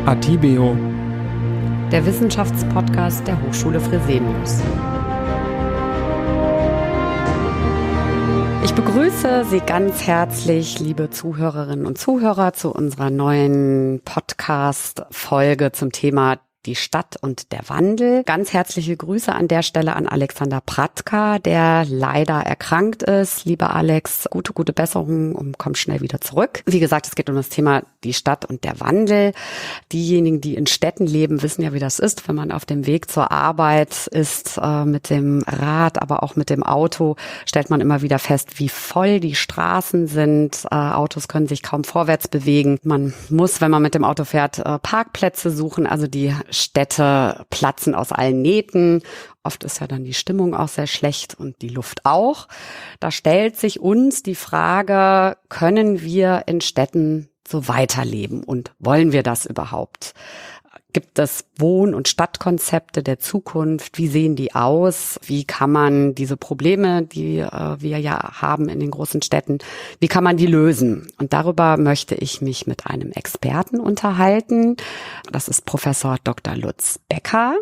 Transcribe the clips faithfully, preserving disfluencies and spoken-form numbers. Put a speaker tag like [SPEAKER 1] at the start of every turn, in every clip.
[SPEAKER 1] Atibeo,
[SPEAKER 2] der Wissenschaftspodcast der Hochschule Fresenius. Ich begrüße Sie ganz herzlich, liebe Zuhörerinnen und Zuhörer, zu unserer neuen Podcast-Folge zum Thema Die Stadt und der Wandel. Ganz herzliche Grüße an der Stelle an Alexander Pratka, der leider erkrankt ist. Lieber Alex, gute, gute Besserung und komm schnell wieder zurück. Wie gesagt, es geht um das Thema die Stadt und der Wandel. Diejenigen, die in Städten leben, wissen ja, wie das ist, wenn man auf dem Weg zur Arbeit ist, äh, mit dem Rad, aber auch mit dem Auto, stellt man immer wieder fest, wie voll die Straßen sind. Äh, Autos können sich kaum vorwärts bewegen. Man muss, wenn man mit dem Auto fährt, äh, Parkplätze suchen, also die Städte platzen aus allen Nähten. Oft ist ja dann die Stimmung auch sehr schlecht und die Luft auch. Da stellt sich uns die Frage, können wir in Städten so weiterleben und wollen wir das überhaupt? Gibt es Wohn- und Stadtkonzepte der Zukunft? Wie sehen die aus? Wie kann man diese Probleme, die äh, wir ja haben in den großen Städten, wie kann man die lösen? Und darüber möchte ich mich mit einem Experten unterhalten. Das ist Professor Doktor Lutz Becker.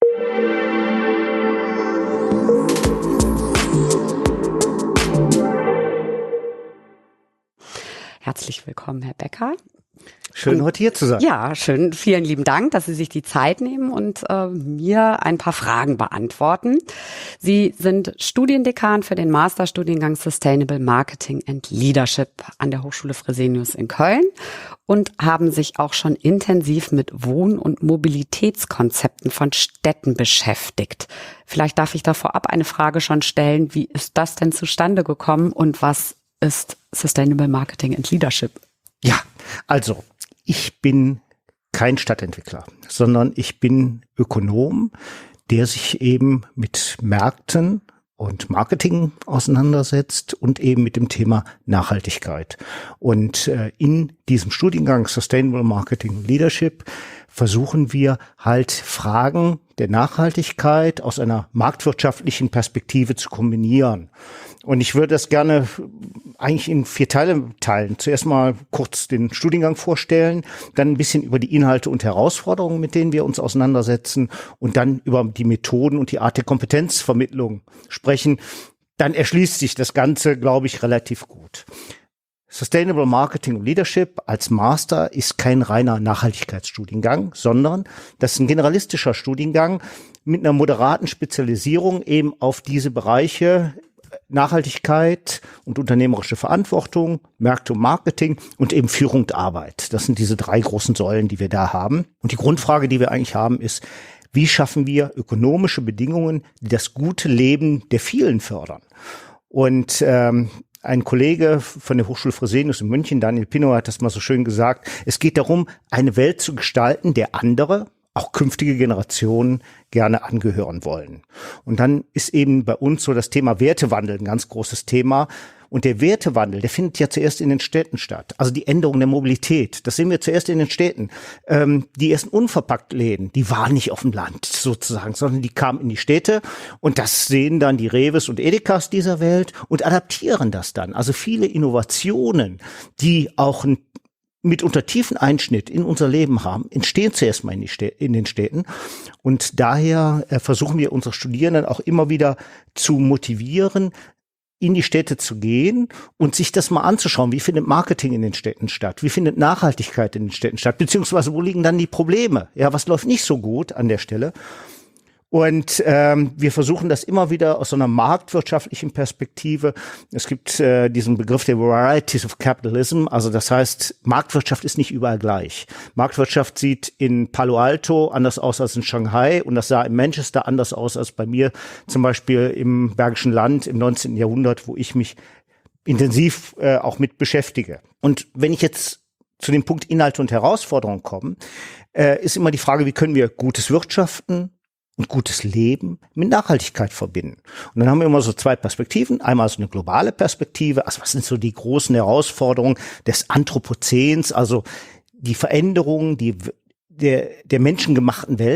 [SPEAKER 2] Herzlich willkommen, Herr Becker.
[SPEAKER 3] Schön, heute hier zu sein.
[SPEAKER 2] Ja, schön. Vielen lieben Dank, dass Sie sich die Zeit nehmen und äh, mir ein paar Fragen beantworten. Sie sind Studiendekan für den Masterstudiengang Sustainable Marketing and Leadership an der Hochschule Fresenius in Köln und haben sich auch schon intensiv mit Wohn- und Mobilitätskonzepten von Städten beschäftigt. Vielleicht darf ich da vorab eine Frage schon stellen. Wie ist das denn zustande gekommen und was ist Sustainable Marketing and Leadership?
[SPEAKER 3] Ja, also ich bin kein Stadtentwickler, sondern ich bin Ökonom, der sich eben mit Märkten und Marketing auseinandersetzt und eben mit dem Thema Nachhaltigkeit. Und äh, in diesem Studiengang Sustainable Marketing Leadership versuchen wir halt Fragen der Nachhaltigkeit aus einer marktwirtschaftlichen Perspektive zu kombinieren. Und ich würde das gerne eigentlich in vier Teile teilen. Zuerst mal kurz den Studiengang vorstellen, dann ein bisschen über die Inhalte und Herausforderungen, mit denen wir uns auseinandersetzen und dann über die Methoden und die Art der Kompetenzvermittlung sprechen. Dann erschließt sich das Ganze, glaube ich, relativ gut. Sustainable Marketing und Leadership als Master ist kein reiner Nachhaltigkeitsstudiengang, sondern das ist ein generalistischer Studiengang mit einer moderaten Spezialisierung eben auf diese Bereiche Nachhaltigkeit und unternehmerische Verantwortung, Märkte und Marketing und eben Führung und Arbeit. Das sind diese drei großen Säulen, die wir da haben. Und die Grundfrage, die wir eigentlich haben, ist, wie schaffen wir ökonomische Bedingungen, die das gute Leben der vielen fördern? Und ähm, ein Kollege von der Hochschule Fresenius in München, Daniel Pino, hat das mal so schön gesagt, es geht darum, eine Welt zu gestalten, der andere, auch künftige Generationen gerne angehören wollen. Und dann ist eben bei uns so das Thema Wertewandel ein ganz großes Thema. Und der Wertewandel, der findet ja zuerst in den Städten statt. Also die Änderung der Mobilität, das sehen wir zuerst in den Städten. Ähm, die ersten Unverpacktläden, die waren nicht auf dem Land sozusagen, sondern die kamen in die Städte. Und das sehen dann die Reves und Edekas dieser Welt und adaptieren das dann. Also viele Innovationen, die auch ein mitunter tiefen Einschnitt in unser Leben haben, entstehen zuerst mal in, die Städ- in den Städten. Und daher äh, versuchen wir unsere Studierenden auch immer wieder zu motivieren, in die Städte zu gehen und sich das mal anzuschauen. Wie findet Marketing in den Städten statt? Wie findet Nachhaltigkeit in den Städten statt? Beziehungsweise wo liegen dann die Probleme? Ja, was läuft nicht so gut an der Stelle? Und ähm, wir versuchen das immer wieder aus so einer marktwirtschaftlichen Perspektive. Es gibt äh, diesen Begriff der Varieties of Capitalism. Also das heißt, Marktwirtschaft ist nicht überall gleich. Marktwirtschaft sieht in Palo Alto anders aus als in Shanghai und das sah in Manchester anders aus als bei mir zum Beispiel im Bergischen Land im neunzehnten Jahrhundert, wo ich mich intensiv äh, auch mit beschäftige. Und wenn ich jetzt zu dem Punkt Inhalte und Herausforderungen komme, äh, ist immer die Frage, wie können wir gutes Wirtschaften und gutes Leben mit Nachhaltigkeit verbinden. Und dann haben wir immer so zwei Perspektiven. Einmal so eine globale Perspektive. Also was sind so die großen Herausforderungen des Anthropozäns? Also die Veränderungen, die der, der menschengemachten Welt.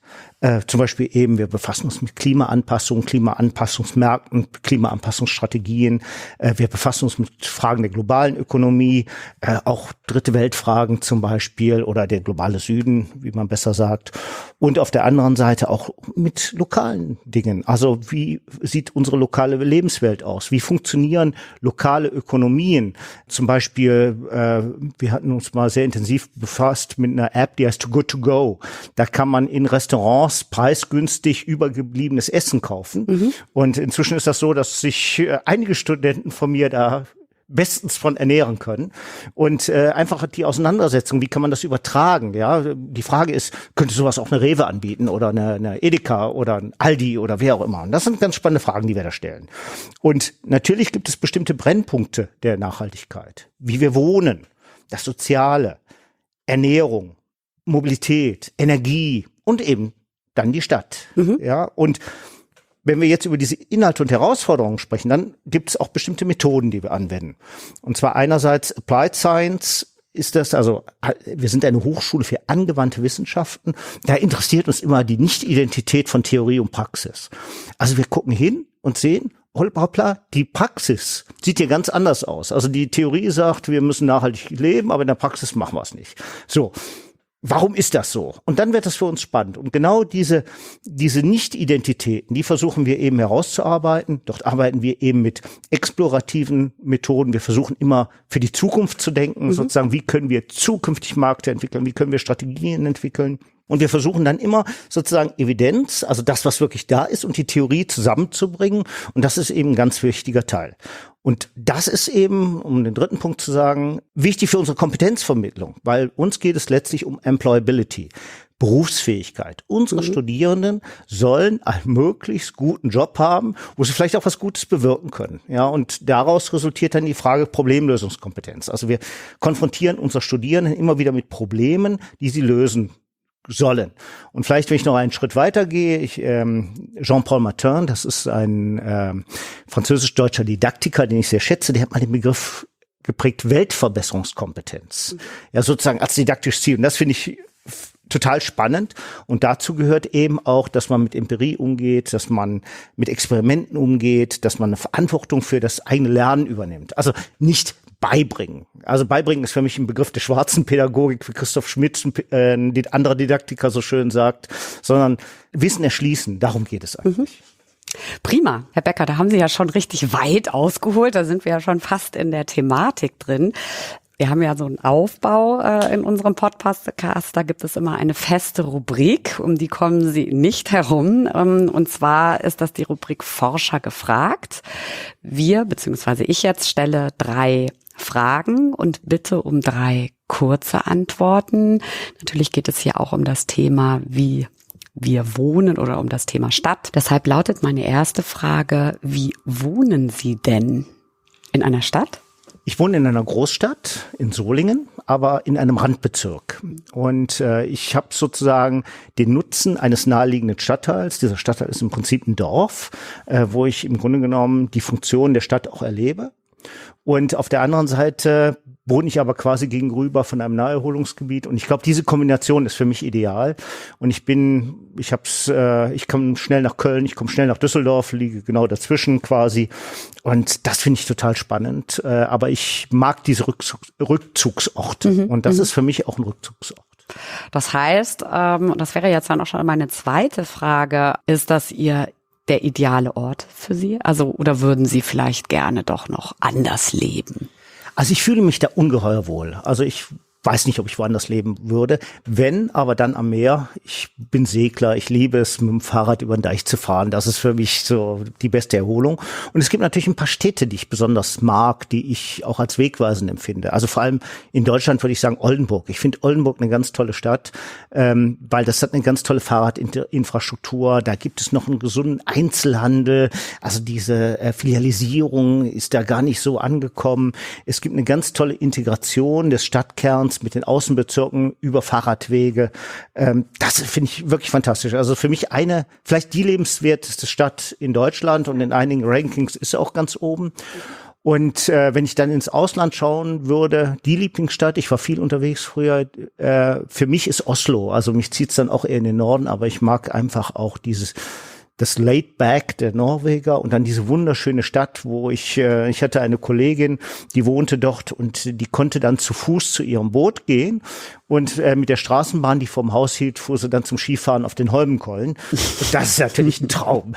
[SPEAKER 3] Äh, zum Beispiel eben, wir befassen uns mit Klimaanpassung, Klimaanpassungsmärkten, Klimaanpassungsstrategien. Äh, wir befassen uns mit Fragen der globalen Ökonomie, äh, auch dritte Weltfragen zum Beispiel oder der globale Süden, wie man besser sagt. Und auf der anderen Seite auch mit lokalen Dingen. Also wie sieht unsere lokale Lebenswelt aus? Wie funktionieren lokale Ökonomien? Zum Beispiel, äh, wir hatten uns mal sehr intensiv befasst mit einer App, die heißt Too Good To Go. Da kann man in Restaurants preisgünstig übergebliebenes Essen kaufen. Mhm. Und inzwischen ist das so, dass sich äh, einige Studenten von mir da bestens von ernähren können. Und äh, einfach die Auseinandersetzung, wie kann man das übertragen? Ja, die Frage ist, könnte sowas auch eine Rewe anbieten oder eine, eine Edeka oder ein Aldi oder wer auch immer? Und das sind ganz spannende Fragen, die wir da stellen. Und natürlich gibt es bestimmte Brennpunkte der Nachhaltigkeit. Wie wir wohnen, das Soziale, Ernährung, Mobilität, Energie und eben dann die Stadt. Mhm. Ja, und wenn wir jetzt über diese Inhalte und Herausforderungen sprechen, dann gibt es auch bestimmte Methoden, die wir anwenden. Und zwar einerseits Applied Science ist das, also wir sind eine Hochschule für angewandte Wissenschaften. Da interessiert uns immer die Nicht-Identität von Theorie und Praxis. Also wir gucken hin und sehen, hoppla, die Praxis sieht hier ganz anders aus. Also die Theorie sagt, wir müssen nachhaltig leben, aber in der Praxis machen wir es nicht. So. Warum ist das so? Und dann wird das für uns spannend. Und genau diese, diese Nicht-Identitäten, die versuchen wir eben herauszuarbeiten. Dort arbeiten wir eben mit explorativen Methoden. Wir versuchen immer für die Zukunft zu denken, mhm. sozusagen, wie können wir zukünftig Märkte entwickeln? Wie können wir Strategien entwickeln? Und wir versuchen dann immer sozusagen Evidenz, also das, was wirklich da ist, und die Theorie zusammenzubringen. Und das ist eben ein ganz wichtiger Teil. Und das ist eben, um den dritten Punkt zu sagen, wichtig für unsere Kompetenzvermittlung, weil uns geht es letztlich um Employability, Berufsfähigkeit. Unsere mhm. Studierenden sollen einen möglichst guten Job haben, wo sie vielleicht auch was Gutes bewirken können. Ja, und daraus resultiert dann die Frage Problemlösungskompetenz. Also wir konfrontieren unsere Studierenden immer wieder mit Problemen, die sie lösen sollen. Und vielleicht, wenn ich noch einen Schritt weiter gehe, ich, ähm, Jean-Paul Martin, das ist ein ähm, französisch-deutscher Didaktiker, den ich sehr schätze, der hat mal den Begriff geprägt, Weltverbesserungskompetenz. Mhm. Ja, sozusagen als didaktisches Ziel. Und das finde ich f- total spannend. Und dazu gehört eben auch, dass man mit Empirie umgeht, dass man mit Experimenten umgeht, dass man eine Verantwortung für das eigene Lernen übernimmt. Also nicht beibringen. Also beibringen ist für mich ein Begriff der schwarzen Pädagogik, wie Christoph Schmidt, äh, ein anderer Didaktiker so schön sagt, sondern Wissen erschließen, darum geht es eigentlich.
[SPEAKER 2] Mhm. Prima, Herr Becker, da haben Sie ja schon richtig weit ausgeholt, da sind wir ja schon fast in der Thematik drin. Wir haben ja so einen Aufbau äh, in unserem Podcast, da gibt es immer eine feste Rubrik, um die kommen Sie nicht herum. Ähm, und zwar ist das die Rubrik Forscher gefragt. Wir, beziehungsweise ich jetzt, stelle drei Fragen und bitte um drei kurze Antworten. Natürlich geht es hier auch um das Thema, wie wir wohnen oder um das Thema Stadt. Deshalb lautet meine erste Frage, wie wohnen Sie denn in einer Stadt?
[SPEAKER 3] Ich wohne in einer Großstadt, in Solingen, aber in einem Randbezirk. Und äh, ich habe sozusagen den Nutzen eines naheliegenden Stadtteils. Dieser Stadtteil ist im Prinzip ein Dorf, äh, wo ich im Grunde genommen die Funktion der Stadt auch erlebe. Und auf der anderen Seite wohne ich aber quasi gegenüber von einem Naherholungsgebiet. Und ich glaube, diese Kombination ist für mich ideal. Und ich bin, ich hab's, äh, ich komme schnell nach Köln, ich komme schnell nach Düsseldorf, liege genau dazwischen quasi. Und das finde ich total spannend. Äh, aber ich mag diese Rückzug, Rückzugsorte. Mhm. Und das mhm. ist für mich auch ein Rückzugsort.
[SPEAKER 2] Das heißt, ähm, das wäre jetzt dann auch schon meine zweite Frage, ist das Ihr der ideale Ort für Sie? Also, oder würden Sie vielleicht gerne doch noch anders leben?
[SPEAKER 3] Also ich fühle mich da ungeheuer wohl. Also ich weiß nicht, ob ich woanders leben würde. Wenn, aber dann am Meer. Ich bin Segler, ich liebe es, mit dem Fahrrad über den Deich zu fahren. Das ist für mich so die beste Erholung. Und es gibt natürlich ein paar Städte, die ich besonders mag, die ich auch als wegweisend empfinde. Also vor allem in Deutschland würde ich sagen Oldenburg. Ich finde Oldenburg eine ganz tolle Stadt, ähm, weil das hat eine ganz tolle Fahrradinfrastruktur. Da gibt es noch einen gesunden Einzelhandel. Also diese äh, Filialisierung ist da gar nicht so angekommen. Es gibt eine ganz tolle Integration des Stadtkerns mit den Außenbezirken über Fahrradwege. Ähm, das finde ich wirklich fantastisch. Also für mich eine, vielleicht die lebenswerteste Stadt in Deutschland und in einigen Rankings ist sie auch ganz oben. Und äh, wenn ich dann ins Ausland schauen würde, die Lieblingsstadt, ich war viel unterwegs früher, äh, für mich ist Oslo. Also mich zieht's dann auch eher in den Norden, aber ich mag einfach auch dieses das Laid Back der Norweger und dann diese wunderschöne Stadt, wo ich, äh, ich hatte eine Kollegin, die wohnte dort und die konnte dann zu Fuß zu ihrem Boot gehen und äh, mit der Straßenbahn, die vorm Haus hielt, fuhr sie dann zum Skifahren auf den Holmenkollen. Und das ist natürlich ein Traum.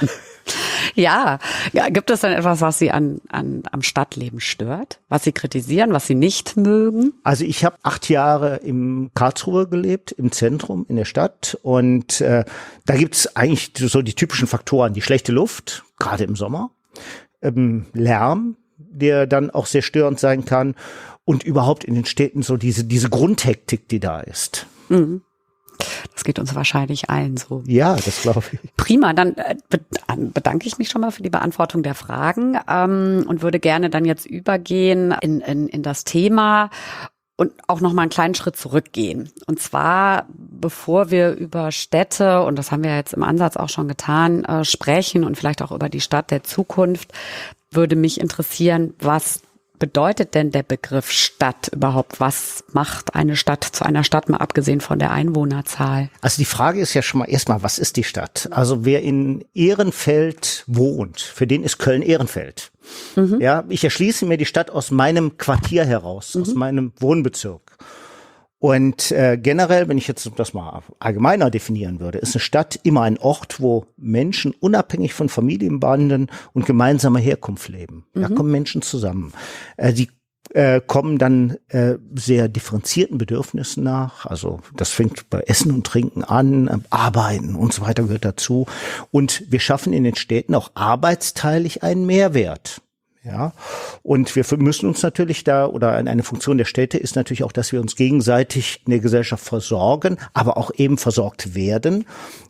[SPEAKER 2] Ja, ja, gibt es denn etwas, was Sie an, an am Stadtleben stört, was Sie kritisieren, was Sie nicht mögen?
[SPEAKER 3] Also ich habe acht Jahre im Karlsruhe gelebt, im Zentrum, in der Stadt und äh, da gibt's eigentlich so die typischen Faktoren, die schlechte Luft, gerade im Sommer, ähm, Lärm, der dann auch sehr störend sein kann und überhaupt in den Städten so diese diese Grundhektik, die da ist.
[SPEAKER 2] Mhm. Das geht uns wahrscheinlich allen so.
[SPEAKER 3] Ja, das glaube ich.
[SPEAKER 2] Prima, dann äh, bedanke ich mich schon mal für die Beantwortung der Fragen ähm, und würde gerne dann jetzt übergehen in, in, in das Thema und auch noch mal einen kleinen Schritt zurückgehen. Und zwar, bevor wir über Städte, und das haben wir jetzt im Ansatz auch schon getan, äh, sprechen und vielleicht auch über die Stadt der Zukunft, würde mich interessieren, was bedeutet denn der Begriff Stadt überhaupt? Was macht eine Stadt zu einer Stadt, mal abgesehen von der Einwohnerzahl?
[SPEAKER 3] Also die Frage ist ja schon mal erstmal, was ist die Stadt? Also wer in Ehrenfeld wohnt, für den ist Köln Ehrenfeld. Mhm. Ja, ich erschließe mir die Stadt aus meinem Quartier heraus, mhm. aus meinem Wohnbezirk. Und äh, generell, wenn ich jetzt das mal allgemeiner definieren würde, ist eine Stadt immer ein Ort, wo Menschen unabhängig von Familienbanden und gemeinsamer Herkunft leben. Mhm. Da kommen Menschen zusammen. Äh, die äh, kommen dann äh, sehr differenzierten Bedürfnissen nach. Also das fängt bei Essen und Trinken an, äh, Arbeiten und so weiter gehört dazu. Und wir schaffen in den Städten auch arbeitsteilig einen Mehrwert. Ja, und wir müssen uns natürlich da, oder eine Funktion der Städte ist natürlich auch, dass wir uns gegenseitig in der Gesellschaft versorgen, aber auch eben versorgt werden.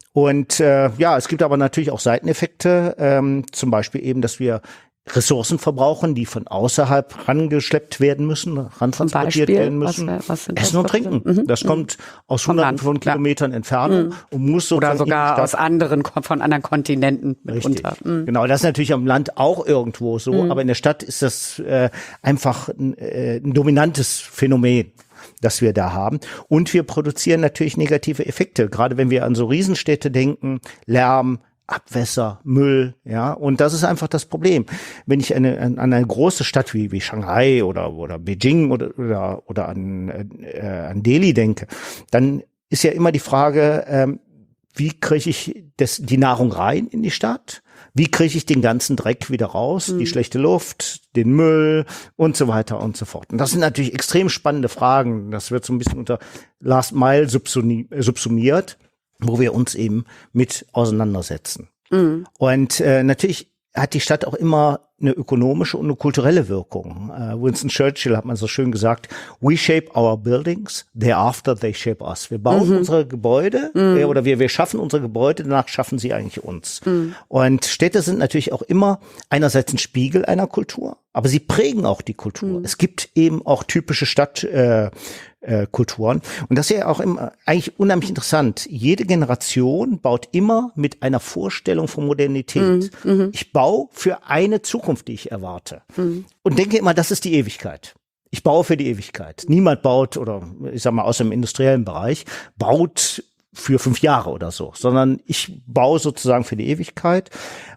[SPEAKER 3] Und äh, ja, es gibt aber natürlich auch Seiteneffekte, ähm, zum Beispiel eben, dass wir Ressourcen verbrauchen, die von außerhalb rangeschleppt werden müssen, rantransportiert werden müssen. Was, was Essen und Trinken. Mhm. Das mhm. kommt aus von hunderten Land. von Kilometern ja. Entfernung
[SPEAKER 2] mhm.
[SPEAKER 3] und muss sozusagen
[SPEAKER 2] oder sogar aus anderen, von anderen Kontinenten mitunter.
[SPEAKER 3] Mhm. Genau, das ist natürlich am Land auch irgendwo so, mhm. aber in der Stadt ist das äh, einfach ein, äh, ein dominantes Phänomen, das wir da haben. Und wir produzieren natürlich negative Effekte, gerade wenn wir an so Riesenstädte denken, Lärm, Abwässer, Müll, ja, und das ist einfach das Problem. Wenn ich eine, an eine große Stadt wie, wie Shanghai oder, oder Beijing oder, oder, oder an, äh, an Delhi denke, dann ist ja immer die Frage, ähm, wie kriege ich das, die Nahrung rein in die Stadt? Wie kriege ich den ganzen Dreck wieder raus? Mhm. Die schlechte Luft, den Müll und so weiter und so fort. Und das sind natürlich extrem spannende Fragen. Das wird so ein bisschen unter Last Mile subsumiert, wo wir uns eben mit auseinandersetzen. Mhm. Und äh, natürlich hat die Stadt auch immer eine ökonomische und eine kulturelle Wirkung. Uh, Winston Churchill hat mal so schön gesagt, we shape our buildings, thereafter they shape us. Wir bauen mhm. unsere Gebäude mhm. äh, oder wir, wir schaffen unsere Gebäude, danach schaffen sie eigentlich uns. Mhm. Und Städte sind natürlich auch immer einerseits ein Spiegel einer Kultur, aber sie prägen auch die Kultur. Mhm. Es gibt eben auch typische Stadt äh, Äh, Kulturen. Und das ist ja auch immer eigentlich unheimlich interessant. Jede Generation baut immer mit einer Vorstellung von Modernität. Mhm. Ich baue für eine Zukunft, die ich erwarte. Mhm. Und denke immer, das ist die Ewigkeit. Ich baue für die Ewigkeit. Niemand baut, oder ich sag mal aus dem industriellen Bereich, baut für fünf Jahre oder so, sondern ich baue sozusagen für die Ewigkeit.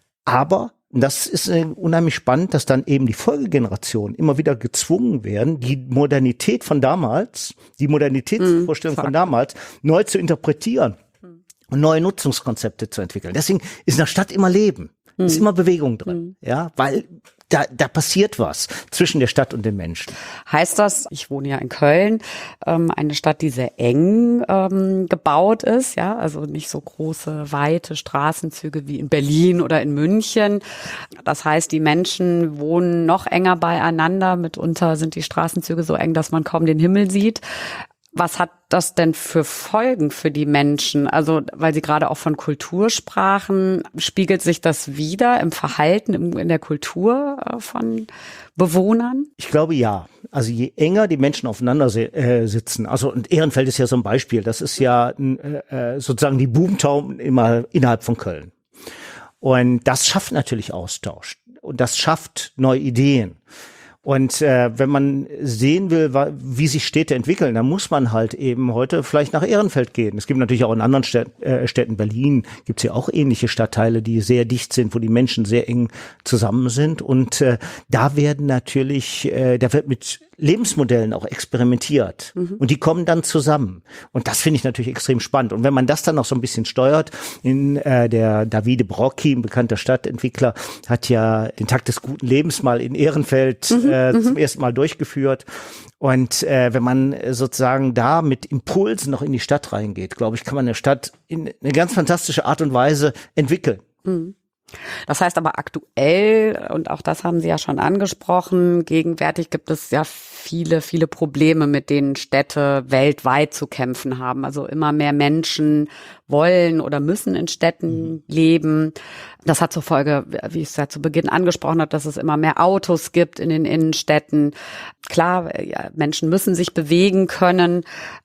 [SPEAKER 3] Aber das ist unheimlich spannend, dass dann eben die Folgegenerationen immer wieder gezwungen werden, die Modernität von damals, die Modernitätsvorstellung mm, von damals neu zu interpretieren mm. und neue Nutzungskonzepte zu entwickeln. Deswegen ist in der Stadt immer Leben, mm. ist immer Bewegung drin, mm. ja, weil Da, da passiert was zwischen der Stadt und den Menschen.
[SPEAKER 2] Heißt das, ich wohne ja in Köln, ähm, eine Stadt, die sehr eng ähm, gebaut ist, ja, also nicht so große, weite Straßenzüge wie in Berlin oder in München. Das heißt, die Menschen wohnen noch enger beieinander. Mitunter sind die Straßenzüge so eng, dass man kaum den Himmel sieht. Was hat das denn für Folgen für die Menschen? Also, weil Sie gerade auch von Kultur sprachen, spiegelt sich das wieder im Verhalten, im, in der Kultur von Bewohnern?
[SPEAKER 3] Ich glaube, ja. Also je enger die Menschen aufeinander äh, sitzen, also und Ehrenfeld ist ja so ein Beispiel, das ist ja äh, sozusagen die Boomtown immer innerhalb von Köln. Und das schafft natürlich Austausch und das schafft neue Ideen. Und äh, wenn man sehen will, wie sich Städte entwickeln, dann muss man halt eben heute vielleicht nach Ehrenfeld gehen. Es gibt natürlich auch in anderen Städten, äh, Städten Berlin gibt es ja auch ähnliche Stadtteile, die sehr dicht sind, wo die Menschen sehr eng zusammen sind. Und äh, da werden natürlich, äh, da wird mit Lebensmodellen auch experimentiert. Mhm. Und die kommen dann zusammen. Und das finde ich natürlich extrem spannend. Und wenn man das dann noch so ein bisschen steuert, in äh, der Davide Brocchi, ein bekannter Stadtentwickler, hat ja den Takt des guten Lebens mal in Ehrenfeld mhm. äh, zum ersten Mal durchgeführt. Und äh, wenn man sozusagen da mit Impulsen noch in die Stadt reingeht, glaube ich, kann man eine Stadt in eine ganz fantastische Art und Weise entwickeln.
[SPEAKER 2] Mhm. Das heißt aber aktuell, und auch das haben Sie ja schon angesprochen, gegenwärtig gibt es ja viele, viele Probleme, mit denen Städte weltweit zu kämpfen haben. Also immer mehr Menschen wollen oder müssen in Städten mhm. leben. Das hat zur Folge, wie ich es ja zu Beginn angesprochen habe, dass es immer mehr Autos gibt in den Innenstädten. Klar, ja, Menschen müssen sich bewegen können.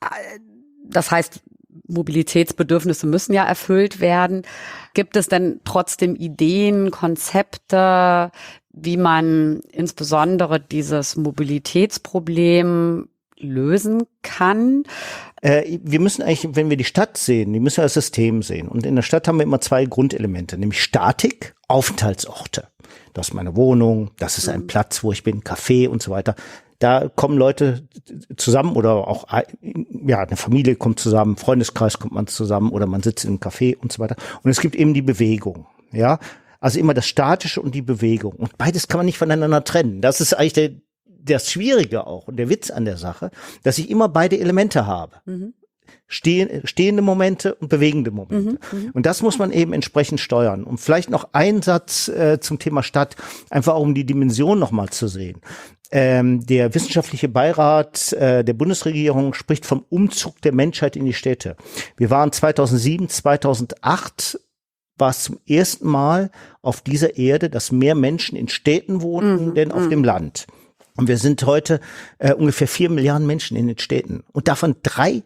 [SPEAKER 2] Das heißt, Mobilitätsbedürfnisse müssen ja erfüllt werden. Gibt es denn trotzdem Ideen, Konzepte, wie man insbesondere dieses Mobilitätsproblem lösen kann?
[SPEAKER 3] Äh, wir müssen eigentlich, wenn wir die Stadt sehen, die müssen wir als System sehen. Und in der Stadt haben wir immer zwei Grundelemente, nämlich Statik, Aufenthaltsorte. Das ist meine Wohnung, das ist ein mhm. Platz, wo ich bin, Café und so weiter. Da kommen Leute zusammen oder auch, ja, eine Familie kommt zusammen, Freundeskreis kommt man zusammen oder man sitzt in einem Café und so weiter. Und es gibt eben die Bewegung, ja. Also immer das Statische und die Bewegung. Und beides kann man nicht voneinander trennen. Das ist eigentlich der, das Schwierige auch und der Witz an der Sache, dass ich immer beide Elemente habe. Mhm. Steh, stehende Momente und bewegende Momente. Mhm, und das muss man eben entsprechend steuern. Und vielleicht noch ein Satz äh, zum Thema Stadt, einfach auch um die Dimension nochmal zu sehen. Ähm, der wissenschaftliche Beirat äh, der Bundesregierung spricht vom Umzug der Menschheit in die Städte. Wir waren zweitausendsieben, zweitausendacht war es zum ersten Mal auf dieser Erde, dass mehr Menschen in Städten wohnen, mhm, denn auf mhm. dem Land. Und wir sind heute äh, ungefähr vier Milliarden Menschen in den Städten. Und davon drei,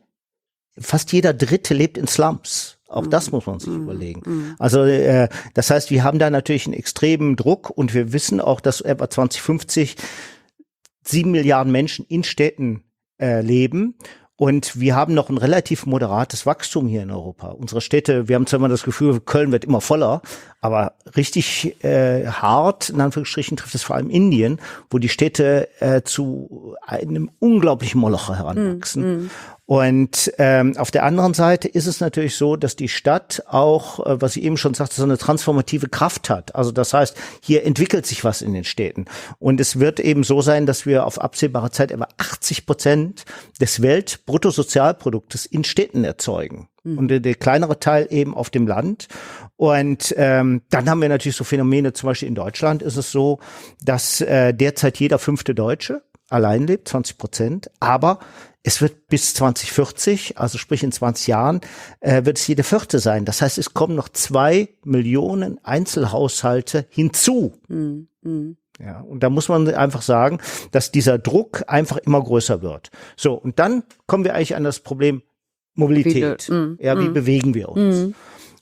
[SPEAKER 3] fast jeder Dritte lebt in Slums. Auch das muss man sich mm, überlegen. Mm. Also äh, das heißt, wir haben da natürlich einen extremen Druck und wir wissen auch, dass etwa zwanzig fünfzig sieben Milliarden Menschen in Städten äh, leben. Und wir haben noch ein relativ moderates Wachstum hier in Europa. Unsere Städte, wir haben zwar immer das Gefühl, Köln wird immer voller, aber richtig äh, hart, in Anführungsstrichen, trifft es vor allem Indien, wo die Städte äh, zu einem unglaublichen Moloch heranwachsen. Mm, mm. Und ähm, auf der anderen Seite ist es natürlich so, dass die Stadt auch, äh, was ich eben schon sagte, so eine transformative Kraft hat. Also das heißt, hier entwickelt sich was in den Städten. Und es wird eben so sein, dass wir auf absehbare Zeit etwa achtzig Prozent des Weltbruttosozialproduktes in Städten erzeugen. Mhm. Und der, der kleinere Teil eben auf dem Land. Und ähm, dann haben wir natürlich so Phänomene, zum Beispiel in Deutschland ist es so, dass äh, derzeit jeder fünfte Deutsche allein lebt, zwanzig Prozent, aber es wird bis zwanzig vierzig, also sprich in zwanzig Jahren, äh, wird es jede vierte sein. Das heißt, es kommen noch zwei Millionen Einzelhaushalte hinzu. Mhm. Mhm. Ja, und da muss man einfach sagen, dass dieser Druck einfach immer größer wird. So, und dann kommen wir eigentlich an das Problem Mobilität. Wie, mm, ja, wie mm, bewegen wir uns? Mm.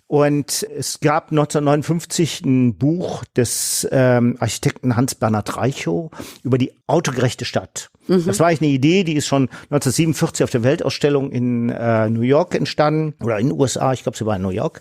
[SPEAKER 3] Und es gab neunzehnhundertneunundfünfzig ein Buch des ähm, Architekten Hans-Bernhard Reichow über die autogerechte Stadt. Mhm. Das war eigentlich eine Idee, die ist schon neunzehnhundertsiebenundvierzig auf der Weltausstellung in äh, New York entstanden, oder in den U S A, ich glaube, sie war in New York.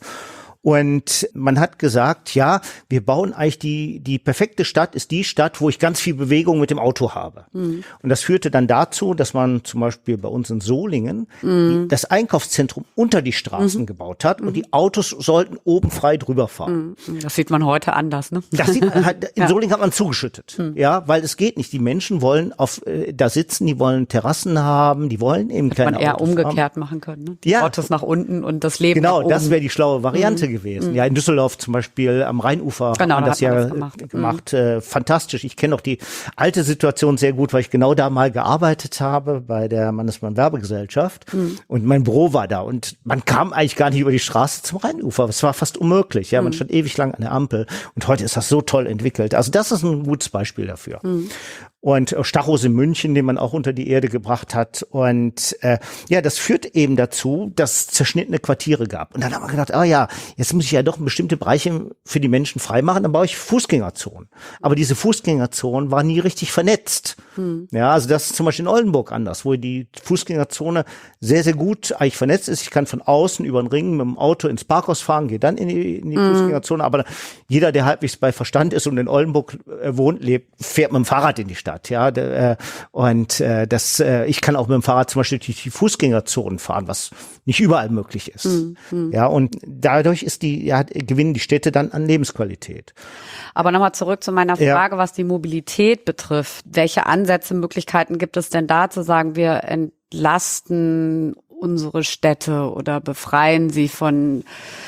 [SPEAKER 3] Und man hat gesagt, ja, wir bauen eigentlich die, die perfekte Stadt ist die Stadt, wo ich ganz viel Bewegung mit dem Auto habe. Mhm. Und das führte dann dazu, dass man zum Beispiel bei uns in Solingen mhm. die, das Einkaufszentrum unter die Straßen mhm. gebaut hat und mhm. die Autos sollten oben frei drüber fahren.
[SPEAKER 2] Mhm. Das sieht man heute anders, ne?
[SPEAKER 3] Das sieht man halt, in ja. Solingen hat man zugeschüttet. Mhm. Ja, weil es geht nicht. Die Menschen wollen auf, äh, da sitzen, die wollen Terrassen haben, die wollen eben kleine Autos haben.
[SPEAKER 2] Hätte man eher umgekehrt haben. machen können, ne? Die ja. Autos nach unten und das Leben
[SPEAKER 3] genau,
[SPEAKER 2] nach oben.
[SPEAKER 3] Genau, das wäre die schlaue Variante mhm. gewesen. gewesen. Mhm. Ja, in Düsseldorf zum Beispiel am Rheinufer
[SPEAKER 2] genau,
[SPEAKER 3] haben
[SPEAKER 2] da
[SPEAKER 3] das ja
[SPEAKER 2] das gemacht.
[SPEAKER 3] gemacht. Mhm. Äh, fantastisch. Ich kenne auch die alte Situation sehr gut, weil ich genau da mal gearbeitet habe bei der Mannesmann Werbegesellschaft mhm. und mein Büro war da und man kam eigentlich gar nicht über die Straße zum Rheinufer. Es war fast unmöglich. Ja, man mhm. stand ewig lang an der Ampel und heute ist das so toll entwickelt. Also das ist ein gutes Beispiel dafür. Mhm. Und Stachus in München, den man auch unter die Erde gebracht hat. Und äh, ja, das führt eben dazu, dass es zerschnittene Quartiere gab. Und dann haben wir gedacht, ah ja, jetzt muss ich ja doch bestimmte Bereiche für die Menschen freimachen, dann baue ich Fußgängerzonen. Aber diese Fußgängerzonen waren nie richtig vernetzt. Hm. Ja, also das ist zum Beispiel in Oldenburg anders, wo die Fußgängerzone sehr, sehr gut eigentlich vernetzt ist. Ich kann von außen über den Ring mit dem Auto ins Parkhaus fahren, gehe dann in die, in die hm. Fußgängerzone. Aber jeder, der halbwegs bei Verstand ist und in Oldenburg äh, wohnt, lebt, fährt mit dem Fahrrad in die Stadt. Ja, äh, und äh, das, äh, ich kann auch mit dem Fahrrad zum Beispiel durch die Fußgängerzonen fahren, was nicht überall möglich ist. Mhm. Ja, und dadurch ist die, ja, gewinnen die Städte dann an Lebensqualität.
[SPEAKER 2] Aber nochmal zurück zu meiner Frage, ja. was die Mobilität betrifft. Welche Ansätze, Möglichkeiten gibt es denn da zu sagen, wir entlasten unsere Städte oder befreien sie von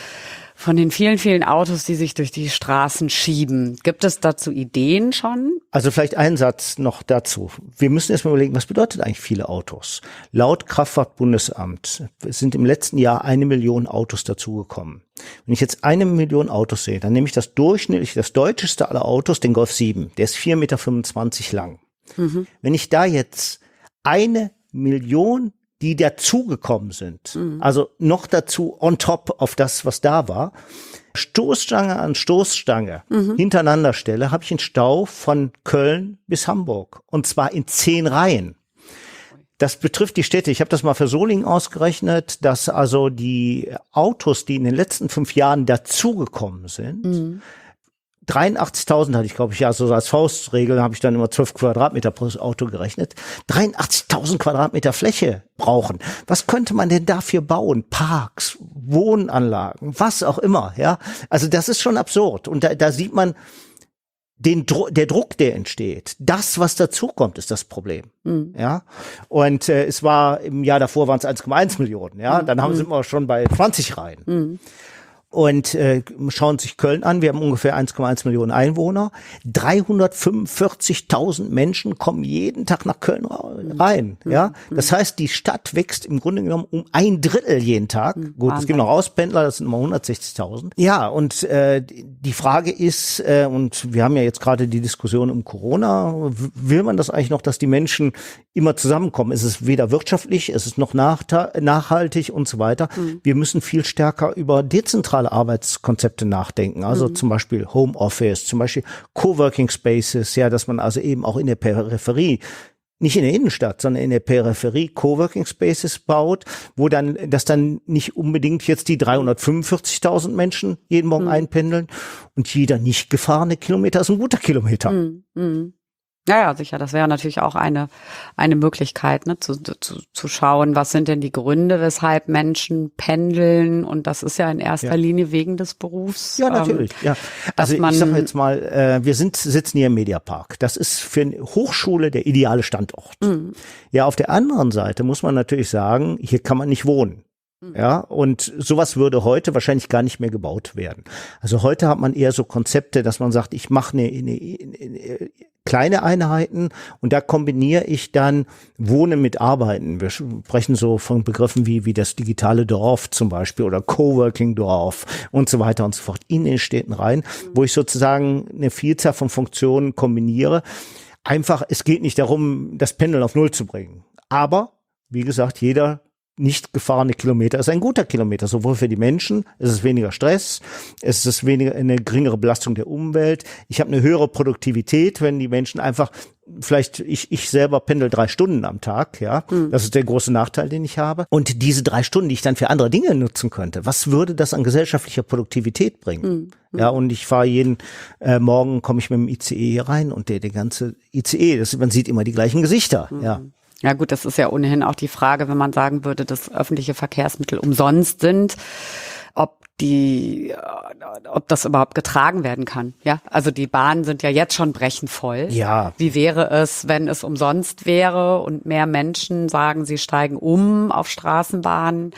[SPEAKER 2] Von den vielen, vielen Autos, die sich durch die Straßen schieben. Gibt es dazu Ideen schon?
[SPEAKER 3] Also vielleicht ein Satz noch dazu. Wir müssen erstmal überlegen, was bedeutet eigentlich viele Autos? Laut Kraftfahrtbundesamt sind im letzten Jahr eine Million Autos dazugekommen. Wenn ich jetzt eine Million Autos sehe, dann nehme ich das durchschnittlich, das deutscheste aller Autos, den Golf sieben. Der ist vier Komma fünfundzwanzig Meter lang. Mhm. Wenn ich da jetzt eine Million die dazugekommen sind, mhm. also noch dazu on top auf das, was da war, Stoßstange an Stoßstange mhm. hintereinander stelle, habe ich einen Stau von Köln bis Hamburg. Und zwar in zehn Reihen. Das betrifft die Städte. Ich habe das mal für Solingen ausgerechnet, dass also die Autos, die in den letzten fünf Jahren dazugekommen sind, mhm. dreiundachtzigtausend hatte ich, glaube ich, ja, so als Faustregel habe ich dann immer zwölf Quadratmeter pro Auto gerechnet. dreiundachtzigtausend Quadratmeter Fläche brauchen. Was könnte man denn dafür bauen? Parks, Wohnanlagen, was auch immer, ja. Also das ist schon absurd. Und da, da sieht man den Dru- der Druck, der entsteht. Das, was dazukommt, ist das Problem, mhm. ja. Und äh, es war im Jahr davor waren es eins Komma eins Millionen, ja. Mhm. Dann haben, sind wir schon bei zwanzig Reihen. Mhm. Und äh, schauen sich Köln an, wir haben ungefähr eins Komma eins Millionen Einwohner. dreihundertfünfundvierzigtausend Menschen kommen jeden Tag nach Köln rein. Mhm. Ja, das heißt, die Stadt wächst im Grunde genommen um ein Drittel jeden Tag. Mhm. Gut, es gibt noch Auspendler, das sind immer hundertsechzigtausend. Ja, und äh, die Frage ist, äh, und wir haben ja jetzt gerade die Diskussion um Corona, will man das eigentlich noch, dass die Menschen immer zusammenkommen? Ist es weder wirtschaftlich, ist es noch nachhaltig und so weiter? Mhm. Wir müssen viel stärker über dezentrale Arbeitskonzepte nachdenken, also mhm. zum Beispiel Homeoffice, zum Beispiel Coworking Spaces, ja, dass man also eben auch in der Peripherie, nicht in der Innenstadt, sondern in der Peripherie Coworking Spaces baut, wo dann, dass dann nicht unbedingt jetzt die dreihundertfünfundvierzigtausend Menschen jeden Morgen mhm. einpendeln und jeder nicht gefahrene Kilometer ist ein guter Kilometer.
[SPEAKER 2] Mhm. Mhm. Ja, ja, sicher. Das wäre natürlich auch eine eine Möglichkeit, ne, zu, zu zu schauen, was sind denn die Gründe, weshalb Menschen pendeln. Und das ist ja in erster ja. Linie wegen des Berufs.
[SPEAKER 3] Ja, natürlich. Ähm, ja. Also ich sage jetzt mal, äh, wir sind sitzen hier im Mediapark. Das ist für eine Hochschule der ideale Standort. Mhm. Ja, auf der anderen Seite muss man natürlich sagen, hier kann man nicht wohnen. Ja, und sowas würde heute wahrscheinlich gar nicht mehr gebaut werden. Also heute hat man eher so Konzepte, dass man sagt, ich mache eine, eine, eine kleine Einheiten und da kombiniere ich dann Wohnen mit Arbeiten. Wir sprechen so von Begriffen wie wie das digitale Dorf zum Beispiel oder Coworking-Dorf und so weiter und so fort in den Städten rein, wo ich sozusagen eine Vielzahl von Funktionen kombiniere. Einfach, es geht nicht darum, das Pendeln auf Null zu bringen. Aber, wie gesagt, jeder nicht gefahrene Kilometer ist ein guter Kilometer, sowohl für die Menschen, es ist weniger Stress, es ist weniger eine geringere Belastung der Umwelt, ich habe eine höhere Produktivität, wenn die Menschen einfach, vielleicht ich ich selber pendel drei Stunden am Tag, ja, mhm. das ist der große Nachteil, den ich habe. Und diese drei Stunden, die ich dann für andere Dinge nutzen könnte, was würde das an gesellschaftlicher Produktivität bringen? Mhm. Ja, und ich fahre jeden äh, Morgen, komme ich mit dem I C E hier rein und der der ganze I C E, das, man sieht immer die gleichen Gesichter, mhm. ja.
[SPEAKER 2] Ja gut, das ist ja ohnehin auch die Frage, wenn man sagen würde, dass öffentliche Verkehrsmittel umsonst sind, ob die, ob das überhaupt getragen werden kann. Ja, also die Bahnen sind ja jetzt schon brechend voll.
[SPEAKER 3] Ja.
[SPEAKER 2] Wie wäre es, wenn es umsonst wäre und mehr Menschen sagen, sie steigen um auf Straßenbahnen?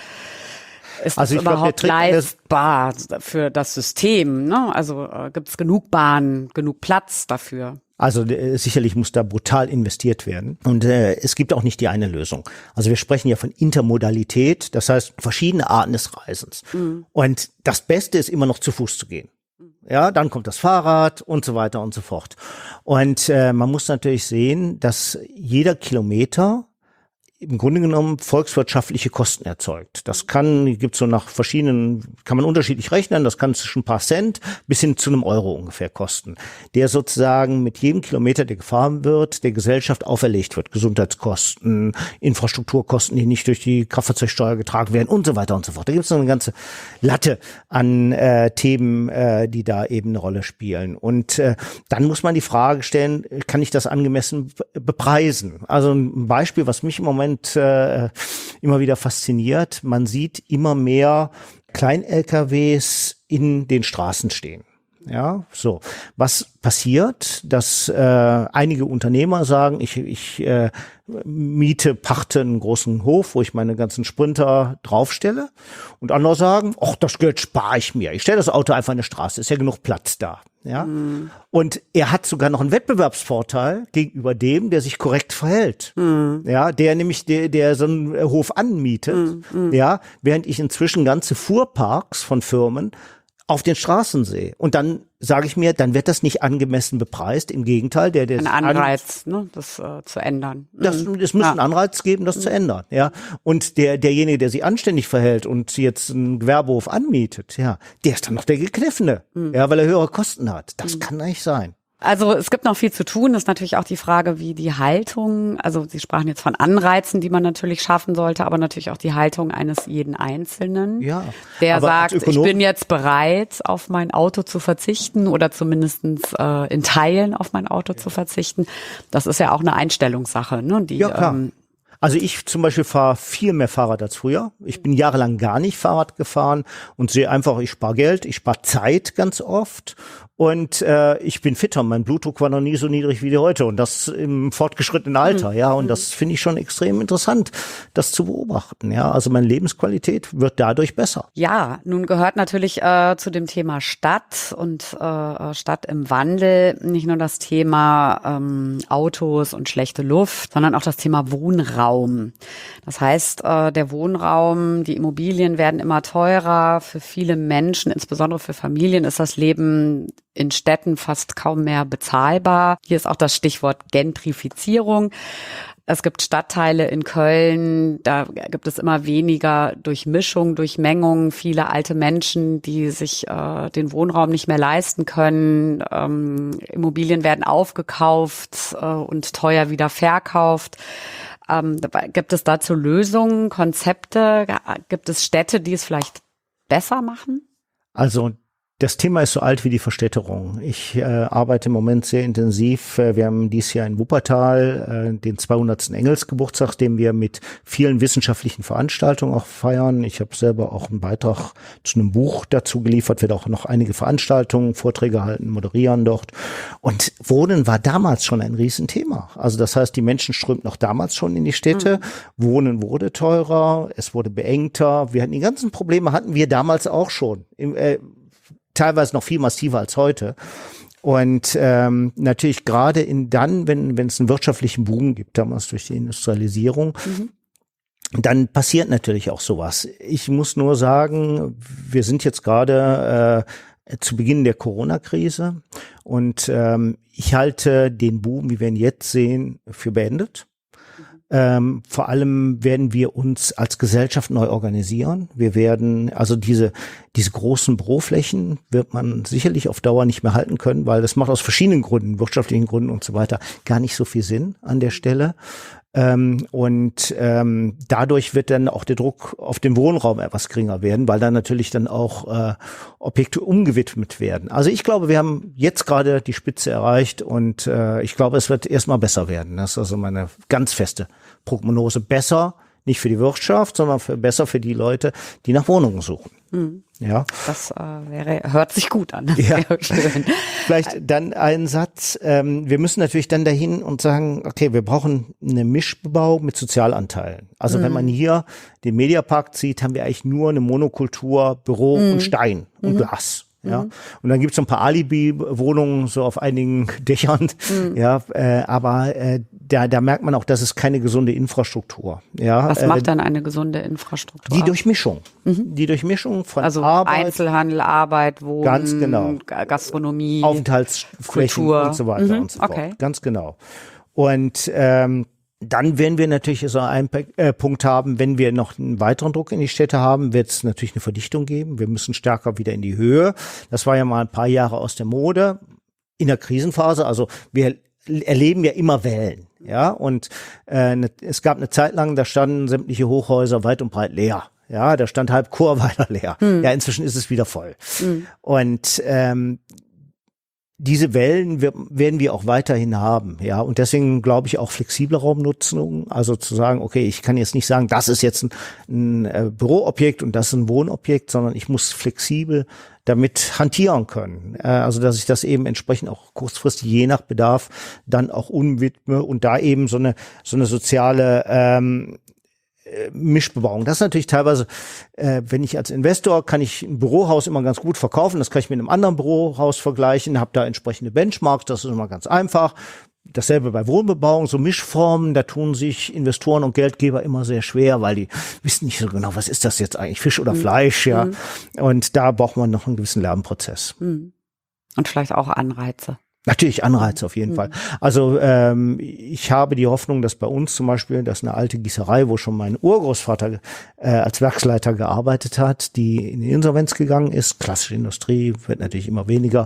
[SPEAKER 2] Ist also das überhaupt glaub, leistbar für das System? Ne? Also äh, gibt es genug Bahnen, genug Platz dafür?
[SPEAKER 3] Also äh, sicherlich muss da brutal investiert werden. Und äh, es gibt auch nicht die eine Lösung. Also wir sprechen ja von Intermodalität, das heißt verschiedene Arten des Reisens. Mhm. Und das Beste ist immer noch zu Fuß zu gehen. Ja, dann kommt das Fahrrad und so weiter und so fort. Und äh, man muss natürlich sehen, dass jeder Kilometer im Grunde genommen volkswirtschaftliche Kosten erzeugt. Das kann, gibt's so nach verschiedenen, kann man unterschiedlich rechnen, das kann zwischen ein paar Cent bis hin zu einem Euro ungefähr kosten, der sozusagen mit jedem Kilometer, der gefahren wird, der Gesellschaft auferlegt wird. Gesundheitskosten, Infrastrukturkosten, die nicht durch die Kraftfahrzeugsteuer getragen werden und so weiter und so fort. Da gibt's noch eine ganze Latte an äh, Themen, äh, die da eben eine Rolle spielen. Und äh, dann muss man die Frage stellen, kann ich das angemessen bepreisen? Also ein Beispiel, was mich im Moment Äh, immer wieder fasziniert. Man sieht immer mehr Klein-L K Ws in den Straßen stehen. Ja, so. Was passiert, dass äh, einige Unternehmer sagen, ich, ich äh, miete, pachte einen großen Hof, wo ich meine ganzen Sprinter draufstelle, und andere sagen, ach, das Geld spare ich mir. Ich stelle das Auto einfach in die Straße, ist ja genug Platz da. Ja, mhm. Und er hat sogar noch einen Wettbewerbsvorteil gegenüber dem, der sich korrekt verhält. Mhm. Ja, der nämlich, der, der so einen Hof anmietet. Mhm. Ja, während ich inzwischen ganze Fuhrparks von Firmen auf den Straßen sehe. Und dann sage ich mir, dann wird das nicht angemessen bepreist. Im Gegenteil, der, der
[SPEAKER 2] ein Anreiz, an, ne, das äh, zu ändern.
[SPEAKER 3] Das, es muss ja. einen Anreiz geben, das mhm. zu ändern. Ja, und der derjenige, der sich anständig verhält und jetzt einen Gewerbehof anmietet, ja, der ist dann noch der Gekniffene, mhm. ja, weil er höhere Kosten hat. Das mhm. kann nicht sein.
[SPEAKER 2] Also es gibt noch viel zu tun. Das ist natürlich auch die Frage, wie die Haltung, also Sie sprachen jetzt von Anreizen, die man natürlich schaffen sollte, aber natürlich auch die Haltung eines jeden Einzelnen, ja, der sagt, ich bin jetzt bereit, auf mein Auto zu verzichten oder zumindestens äh, in Teilen auf mein Auto ja. zu verzichten. Das ist ja auch eine Einstellungssache, ne? Die,
[SPEAKER 3] ja, klar. Ähm, Also ich zum Beispiel fahre viel mehr Fahrrad als früher. Ich bin jahrelang gar nicht Fahrrad gefahren und sehe einfach, ich spare Geld, ich spare Zeit ganz oft und äh, ich bin fitter. Mein Blutdruck war noch nie so niedrig wie heute und das im fortgeschrittenen Alter. Mhm. Ja, und das finde ich schon extrem interessant, das zu beobachten. Ja, also meine Lebensqualität wird dadurch besser.
[SPEAKER 2] Ja, nun gehört natürlich äh, zu dem Thema Stadt und äh, Stadt im Wandel nicht nur das Thema ähm, Autos und schlechte Luft, sondern auch das Thema Wohnraum. Das heißt, äh, der Wohnraum, die Immobilien werden immer teurer. Für viele Menschen, insbesondere für Familien, ist das Leben in Städten fast kaum mehr bezahlbar. Hier ist auch das Stichwort Gentrifizierung. Es gibt Stadtteile in Köln, da gibt es immer weniger Durchmischung, Durchmengung, viele alte Menschen, die sich äh, den Wohnraum nicht mehr leisten können. Ähm, Immobilien werden aufgekauft äh, und teuer wieder verkauft. Ähm, gibt es dazu Lösungen, Konzepte? Gibt es Städte, die es vielleicht besser machen?
[SPEAKER 3] Also das Thema ist so alt wie die Verstädterung. Ich äh, arbeite im Moment sehr intensiv. Wir haben dieses Jahr in Wuppertal äh, den zweihundertsten Engelsgeburtstag, den wir mit vielen wissenschaftlichen Veranstaltungen auch feiern. Ich habe selber auch einen Beitrag zu einem Buch dazu geliefert, werde auch noch einige Veranstaltungen, Vorträge halten, moderieren dort. Und Wohnen war damals schon ein Riesenthema. Also das heißt, die Menschen strömten auch damals schon in die Städte. Mhm. Wohnen wurde teurer, es wurde beengter. Wir hatten die ganzen Probleme, hatten wir damals auch schon. Im, äh, teilweise noch viel massiver als heute. Und ähm, natürlich gerade in dann, wenn wenn es einen wirtschaftlichen Boom gibt, damals durch die Industrialisierung, mhm. dann passiert natürlich auch sowas. Ich muss nur sagen, wir sind jetzt gerade äh, zu Beginn der Corona-Krise und ähm, ich halte den Boom, wie wir ihn jetzt sehen, für beendet. Ähm, vor allem werden wir uns als Gesellschaft neu organisieren. Wir werden, also diese, diese großen Büroflächen wird man sicherlich auf Dauer nicht mehr halten können, weil das macht aus verschiedenen Gründen, wirtschaftlichen Gründen und so weiter, gar nicht so viel Sinn an der Stelle. Ähm, und ähm, dadurch wird dann auch der Druck auf den Wohnraum etwas geringer werden, weil dann natürlich dann auch äh, Objekte umgewidmet werden. Also ich glaube, wir haben jetzt gerade die Spitze erreicht und äh, ich glaube, es wird erstmal besser werden. Das ist also meine ganz feste Prognose. Besser, nicht für die Wirtschaft, sondern für, besser für die Leute, die nach Wohnungen suchen. Mhm. Ja.
[SPEAKER 2] Das äh, wäre, hört sich gut an. Das
[SPEAKER 3] ja. wäre schön. Vielleicht dann ein Satz. Ähm, wir müssen natürlich dann dahin und sagen, okay, wir brauchen eine Mischbebau mit Sozialanteilen. Also mhm. wenn man hier den Mediapark sieht, haben wir eigentlich nur eine Monokultur, Büro mhm. und Stein und mhm. Glas. Ja, mhm. und dann gibt's so ein paar Alibi-Wohnungen so auf einigen Dächern. Mhm. Ja, äh, aber äh, da, da merkt man auch, das ist keine gesunde Infrastruktur. Ja,
[SPEAKER 2] was macht dann eine gesunde Infrastruktur?
[SPEAKER 3] Die Durchmischung. Mhm. Die Durchmischung von
[SPEAKER 2] also
[SPEAKER 3] Arbeit.
[SPEAKER 2] Einzelhandel, Arbeit, Wohnen,
[SPEAKER 3] ganz genau.
[SPEAKER 2] Gastronomie,
[SPEAKER 3] Aufenthaltsflächen
[SPEAKER 2] Kultur.
[SPEAKER 3] Und so weiter
[SPEAKER 2] Mhm.
[SPEAKER 3] und so fort.
[SPEAKER 2] Okay.
[SPEAKER 3] Ganz genau. Und ähm, dann werden wir natürlich so einen äh, Punkt haben, wenn wir noch einen weiteren Druck in die Städte haben, wird es natürlich eine Verdichtung geben. Wir müssen stärker wieder in die Höhe. Das war ja mal ein paar Jahre aus der Mode in der Krisenphase. Also wir erleben ja immer Wellen. Ja, und äh, ne, es gab eine Zeit lang, da standen sämtliche Hochhäuser weit und breit leer. Ja, da stand halb Chorweiler leer. Hm. Ja, inzwischen ist es wieder voll. Hm. Und ähm, diese Wellen werden wir auch weiterhin haben, ja, und deswegen glaube ich auch flexible Raumnutzung, also zu sagen, okay, ich kann jetzt nicht sagen, das ist jetzt ein, ein äh, Büroobjekt und das ist ein Wohnobjekt, sondern ich muss flexibel damit hantieren können, äh, also dass ich das eben entsprechend auch kurzfristig je nach Bedarf dann auch umwidme und da eben so eine so eine soziale ähm, Mischbebauung. Das ist natürlich teilweise, äh, wenn ich als Investor, kann ich ein Bürohaus immer ganz gut verkaufen, das kann ich mit einem anderen Bürohaus vergleichen, habe da entsprechende Benchmarks, das ist immer ganz einfach. Dasselbe bei Wohnbebauung, so Mischformen, da tun sich Investoren und Geldgeber immer sehr schwer, weil die wissen nicht so genau, was ist das jetzt eigentlich, Fisch oder Fleisch, ja. Mhm. Und da braucht man noch einen gewissen Lernprozess.
[SPEAKER 2] Mhm. Und vielleicht auch Anreize.
[SPEAKER 3] Natürlich Anreize auf jeden mhm. Fall. Also ähm, ich habe die Hoffnung, dass bei uns zum Beispiel, das ist eine alte Gießerei, wo schon mein Urgroßvater äh, als Werksleiter gearbeitet hat, die in die Insolvenz gegangen ist. Klassische Industrie wird natürlich immer weniger.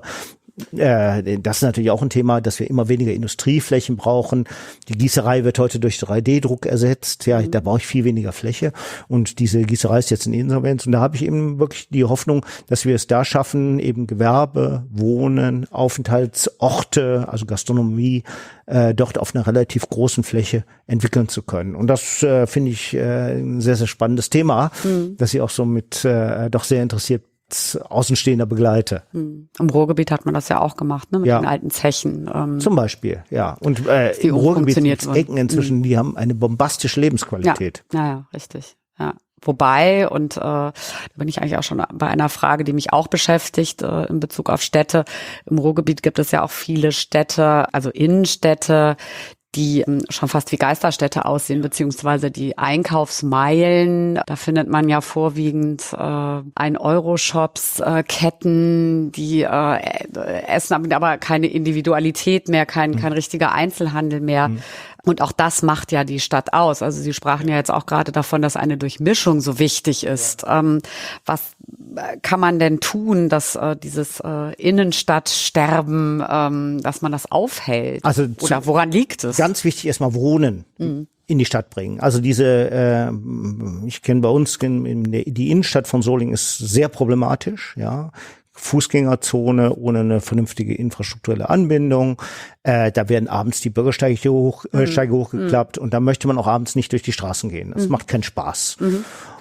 [SPEAKER 3] Äh, das ist natürlich auch ein Thema, dass wir immer weniger Industrieflächen brauchen. Die Gießerei wird heute durch drei D Druck ersetzt. Ja, mhm. da brauche ich viel weniger Fläche. Und diese Gießerei ist jetzt in Insolvenz. Und da habe ich eben wirklich die Hoffnung, dass wir es da schaffen, eben Gewerbe, Wohnen, Aufenthaltsorte, also Gastronomie, äh, dort auf einer relativ großen Fläche entwickeln zu können. Und das äh, finde ich äh, ein sehr, sehr spannendes Thema, mhm. dass ich auch so mit äh, doch sehr interessiert Außenstehender begleite.
[SPEAKER 2] Im Ruhrgebiet hat man das ja auch gemacht, ne, mit ja. den alten Zechen. Ähm,
[SPEAKER 3] Zum Beispiel, ja. Und äh, im Ruhrgebiet gibt's Ecken inzwischen, mhm. die haben eine bombastische Lebensqualität.
[SPEAKER 2] Ja, ja, ja, richtig. Ja. Wobei, und äh, da bin ich eigentlich auch schon bei einer Frage, die mich auch beschäftigt äh, in Bezug auf Städte. Im Ruhrgebiet gibt es ja auch viele Städte, also Innenstädte, die ähm, schon fast wie Geisterstädte aussehen, beziehungsweise die Einkaufsmeilen. Da findet man ja vorwiegend äh, ein-Euro-Shops, äh, Ketten, die äh, essen, aber keine Individualität mehr, kein, kein richtiger Einzelhandel mehr. Mhm. Und auch das macht ja die Stadt aus. Also Sie sprachen ja jetzt auch gerade davon, dass eine Durchmischung so wichtig ist. Ja. Ähm, was kann man denn tun, dass äh, dieses äh, Innenstadtsterben, ähm, dass man das aufhält?
[SPEAKER 3] Also
[SPEAKER 2] oder woran liegt es?
[SPEAKER 3] Ganz wichtig erstmal Wohnen. Mhm. in die Stadt bringen. Also diese, äh, ich kenne bei uns, in der, die Innenstadt von Solingen ist sehr problematisch, ja. Fußgängerzone ohne eine vernünftige infrastrukturelle Anbindung. Äh, da werden abends die Bürgersteige hoch, äh, Steige mhm. hochgeklappt und da möchte man auch abends nicht durch die Straßen gehen. Das mhm. macht keinen Spaß. Mhm.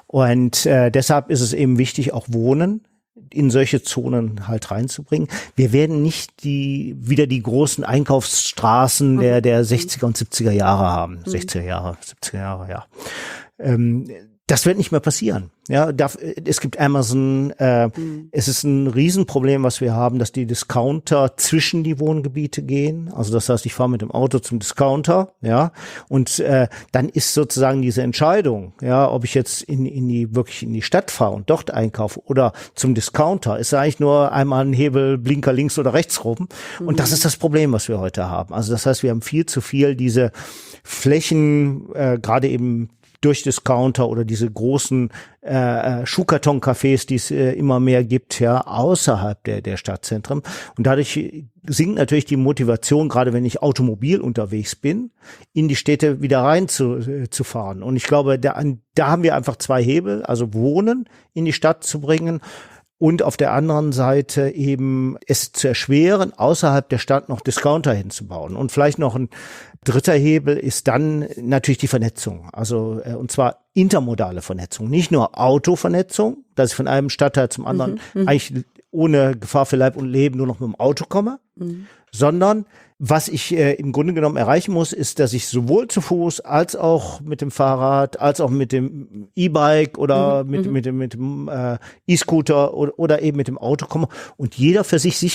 [SPEAKER 3] Und äh, deshalb ist es eben wichtig, auch Wohnen in solche Zonen halt reinzubringen. Wir werden nicht die wieder die großen Einkaufsstraßen der der sechziger und siebziger Jahre haben. Mhm. sechziger Jahre, siebziger Jahre, ja. Ähm, das wird nicht mehr passieren. Ja, darf, es gibt Amazon. Äh, mhm. Es ist ein Riesenproblem, was wir haben, dass die Discounter zwischen die Wohngebiete gehen. Also das heißt, ich fahre mit dem Auto zum Discounter, ja, und äh, dann ist sozusagen diese Entscheidung, ja, ob ich jetzt in in die wirklich in die Stadt fahre und dort einkaufe oder zum Discounter, ist eigentlich nur einmal ein Hebel, Blinker links oder rechts rum. Mhm. Und das ist das Problem, was wir heute haben. Also das heißt, wir haben viel zu viel diese Flächen, äh, gerade eben durch Discounter oder diese großen äh, Schuhkarton-Cafés, die es äh, immer mehr gibt, ja, außerhalb der der Stadtzentren. Und dadurch sinkt natürlich die Motivation, gerade wenn ich automobil unterwegs bin, in die Städte wieder rein zu, äh, zu fahren. Und ich glaube, da, da haben wir einfach zwei Hebel, also Wohnen in die Stadt zu bringen und auf der anderen Seite eben es zu erschweren, außerhalb der Stadt noch Discounter hinzubauen. Und vielleicht noch ein dritter Hebel ist dann natürlich die Vernetzung. Also äh, und zwar intermodale Vernetzung, nicht nur Autovernetzung, dass ich von einem Stadtteil zum anderen mhm, eigentlich ohne Gefahr für Leib und Leben nur noch mit dem Auto komme, mhm. sondern was ich äh, im Grunde genommen erreichen muss, ist, dass ich sowohl zu Fuß als auch mit dem Fahrrad, als auch mit dem E-Bike oder mhm, mit, mit dem, mit dem äh, E-Scooter oder, oder eben mit dem Auto komme und jeder für sich sicher.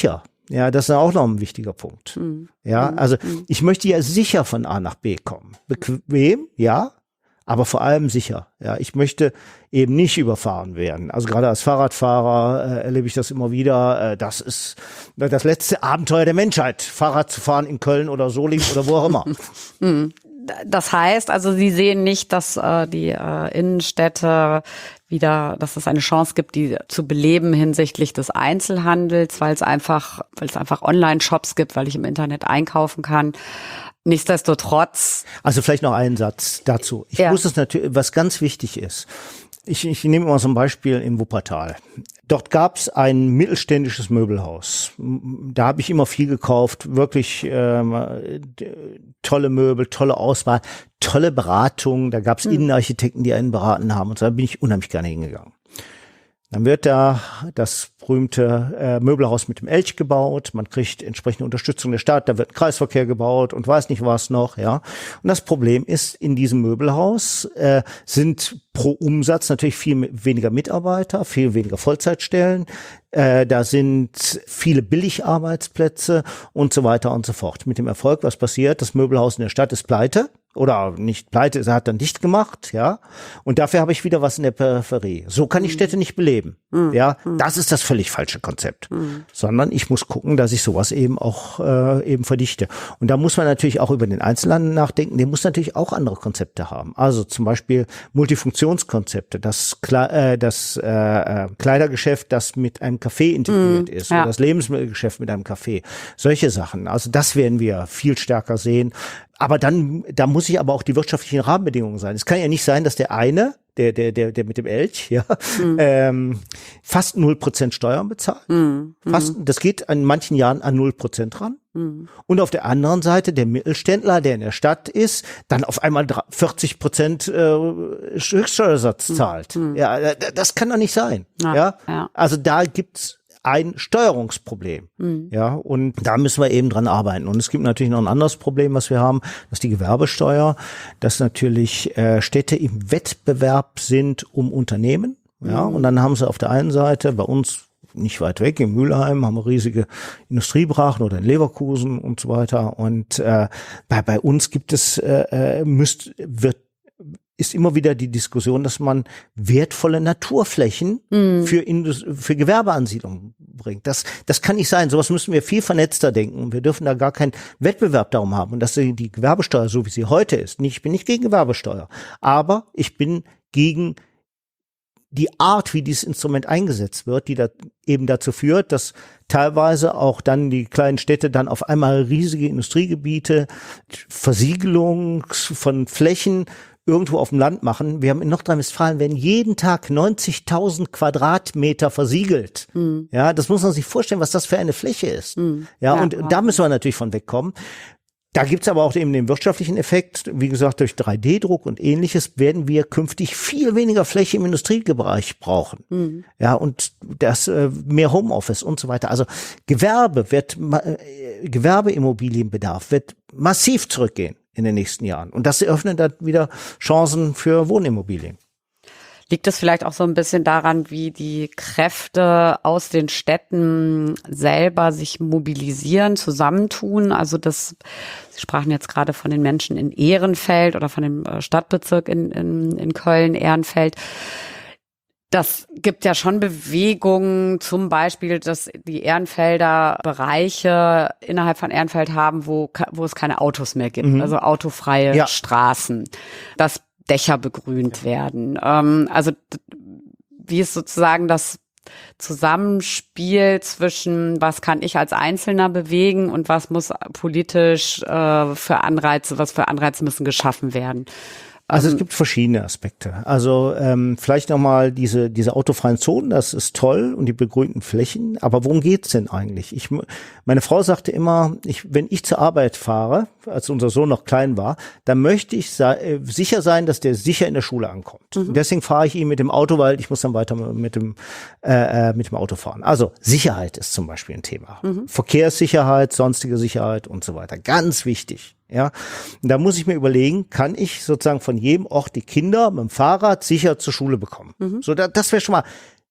[SPEAKER 3] Ja, das ist auch noch ein wichtiger Punkt. Mhm. Ja, also mhm. ich möchte ja sicher von A nach B kommen. Bequem, ja, aber vor allem sicher. Ja, ich möchte eben nicht überfahren werden. Also gerade als Fahrradfahrer äh, erlebe ich das immer wieder. Äh, das ist das letzte Abenteuer der Menschheit, Fahrrad zu fahren in Köln oder Solingen oder wo auch immer.
[SPEAKER 2] Mhm. Das heißt, also Sie sehen nicht, dass äh, die äh, Innenstädte wieder, dass es eine Chance gibt, die zu beleben hinsichtlich des Einzelhandels, weil es einfach, weil es einfach Online-Shops gibt, weil ich im Internet einkaufen kann. Nichtsdestotrotz.
[SPEAKER 3] Also vielleicht noch einen Satz dazu. Ich ja. muss es natürlich, was ganz wichtig ist. Ich, ich nehme mal so ein Beispiel im Wuppertal. Dort gab es ein mittelständisches Möbelhaus. Da habe ich immer viel gekauft, wirklich ähm, tolle Möbel, tolle Auswahl, tolle Beratung. Da gab es mhm. Innenarchitekten, die einen beraten haben. Und da bin ich unheimlich gerne hingegangen. Dann wird da das berühmte äh, Möbelhaus mit dem Elch gebaut. Man kriegt entsprechende Unterstützung der Stadt. Da wird ein Kreisverkehr gebaut und weiß nicht was noch. Ja. Und das Problem ist, in diesem Möbelhaus äh, sind pro Umsatz natürlich viel weniger Mitarbeiter, viel weniger Vollzeitstellen. Äh, da sind viele Billigarbeitsplätze und so weiter und so fort. Mit dem Erfolg, was passiert? Das Möbelhaus in der Stadt ist pleite. Oder nicht pleite, er hat dann dicht gemacht, ja. Und dafür habe ich wieder was in der Peripherie. So kann ich Städte nicht beleben, mhm. ja. Das ist das völlig falsche Konzept. Mhm. Sondern ich muss gucken, dass ich sowas eben auch äh, eben verdichte. Und da muss man natürlich auch über den Einzelhandel nachdenken. Der muss natürlich auch andere Konzepte haben. Also zum Beispiel Multifunktionskonzepte, das, Kle- äh, das äh, Kleidergeschäft, das mit einem Café integriert mhm. ist, ja. oder das Lebensmittelgeschäft mit einem Café. Solche Sachen. Also das werden wir viel stärker sehen. Aber dann, da muss ich aber auch die wirtschaftlichen Rahmenbedingungen sein. Es kann ja nicht sein, dass der eine, der, der, der, der mit dem Elch, ja, mhm. ähm, fast null Prozent Steuern bezahlt. Mhm. Fast, das geht in manchen Jahren an null Prozent ran. Mhm. Und auf der anderen Seite der Mittelständler, der in der Stadt ist, dann auf einmal vierzig Prozent äh, Höchststeuersatz zahlt. Mhm. Ja, das kann doch nicht sein. Ja, ja? ja. Also da gibt's ein Steuerungsproblem. Mhm. Ja, und da müssen wir eben dran arbeiten. Und es gibt natürlich noch ein anderes Problem, was wir haben, das ist die Gewerbesteuer, dass natürlich äh, Städte im Wettbewerb sind um Unternehmen. Ja, mhm. und dann haben sie auf der einen Seite bei uns nicht weit weg, in Mülheim haben wir riesige Industriebrachen oder in Leverkusen und so weiter. Und äh, bei, bei uns gibt es, äh, müsst, wird ist immer wieder die Diskussion, dass man wertvolle Naturflächen mm. für, Indust- für Gewerbeansiedlungen bringt. Das, das kann nicht sein. Sowas müssen wir viel vernetzter denken. Wir dürfen da gar keinen Wettbewerb darum haben. Und dass die Gewerbesteuer, so wie sie heute ist, nicht, ich bin nicht gegen Gewerbesteuer, aber ich bin gegen die Art, wie dieses Instrument eingesetzt wird, die da eben dazu führt, dass teilweise auch dann die kleinen Städte dann auf einmal riesige Industriegebiete, Versiegelung von Flächen irgendwo auf dem Land machen. Wir haben in Nordrhein-Westfalen werden jeden Tag neunzigtausend Quadratmeter versiegelt. Mhm. Ja, das muss man sich vorstellen, was das für eine Fläche ist. Mhm. Ja, ja, und ja. da müssen wir natürlich von wegkommen. Da gibt's aber auch eben den wirtschaftlichen Effekt. Wie gesagt, durch drei D Druck und Ähnliches werden wir künftig viel weniger Fläche im Industriebereich brauchen. Mhm. Ja, und das äh, mehr Homeoffice und so weiter. Also Gewerbe wird, äh, Gewerbeimmobilienbedarf wird massiv zurückgehen in den nächsten Jahren. Und das eröffnet dann wieder Chancen für Wohnimmobilien.
[SPEAKER 2] Liegt es vielleicht auch so ein bisschen daran, wie die Kräfte aus den Städten selber sich mobilisieren, zusammentun? Also das, Sie sprachen jetzt gerade von den Menschen in Ehrenfeld oder von dem Stadtbezirk in, in, in Köln, Ehrenfeld. Das gibt ja schon Bewegungen, zum Beispiel, dass die Ehrenfelder Bereiche innerhalb von Ehrenfeld haben, wo, wo es keine Autos mehr gibt, mhm. also autofreie ja. Straßen, dass Dächer begrünt werden. Ähm, also wie ist sozusagen das Zusammenspiel zwischen, was kann ich als Einzelner bewegen und was muss politisch äh, für Anreize, was für Anreize müssen geschaffen werden?
[SPEAKER 3] Also es gibt verschiedene Aspekte. Also ähm, vielleicht nochmal diese diese autofreien Zonen, das ist toll und die begrünten Flächen. Aber worum geht's denn eigentlich? Ich, meine Frau sagte immer, ich, wenn ich zur Arbeit fahre, als unser Sohn noch klein war, dann möchte ich sei, sicher sein, dass der sicher in der Schule ankommt. Mhm. Und deswegen fahre ich ihn mit dem Auto, weil ich muss dann weiter mit dem äh, mit dem Auto fahren. Also Sicherheit ist zum Beispiel ein Thema. Mhm. Verkehrssicherheit, sonstige Sicherheit und so weiter. Ganz wichtig. Ja, da muss ich mir überlegen, kann ich sozusagen von jedem Ort die Kinder mit dem Fahrrad sicher zur Schule bekommen? Mhm. So, da, das wäre schon mal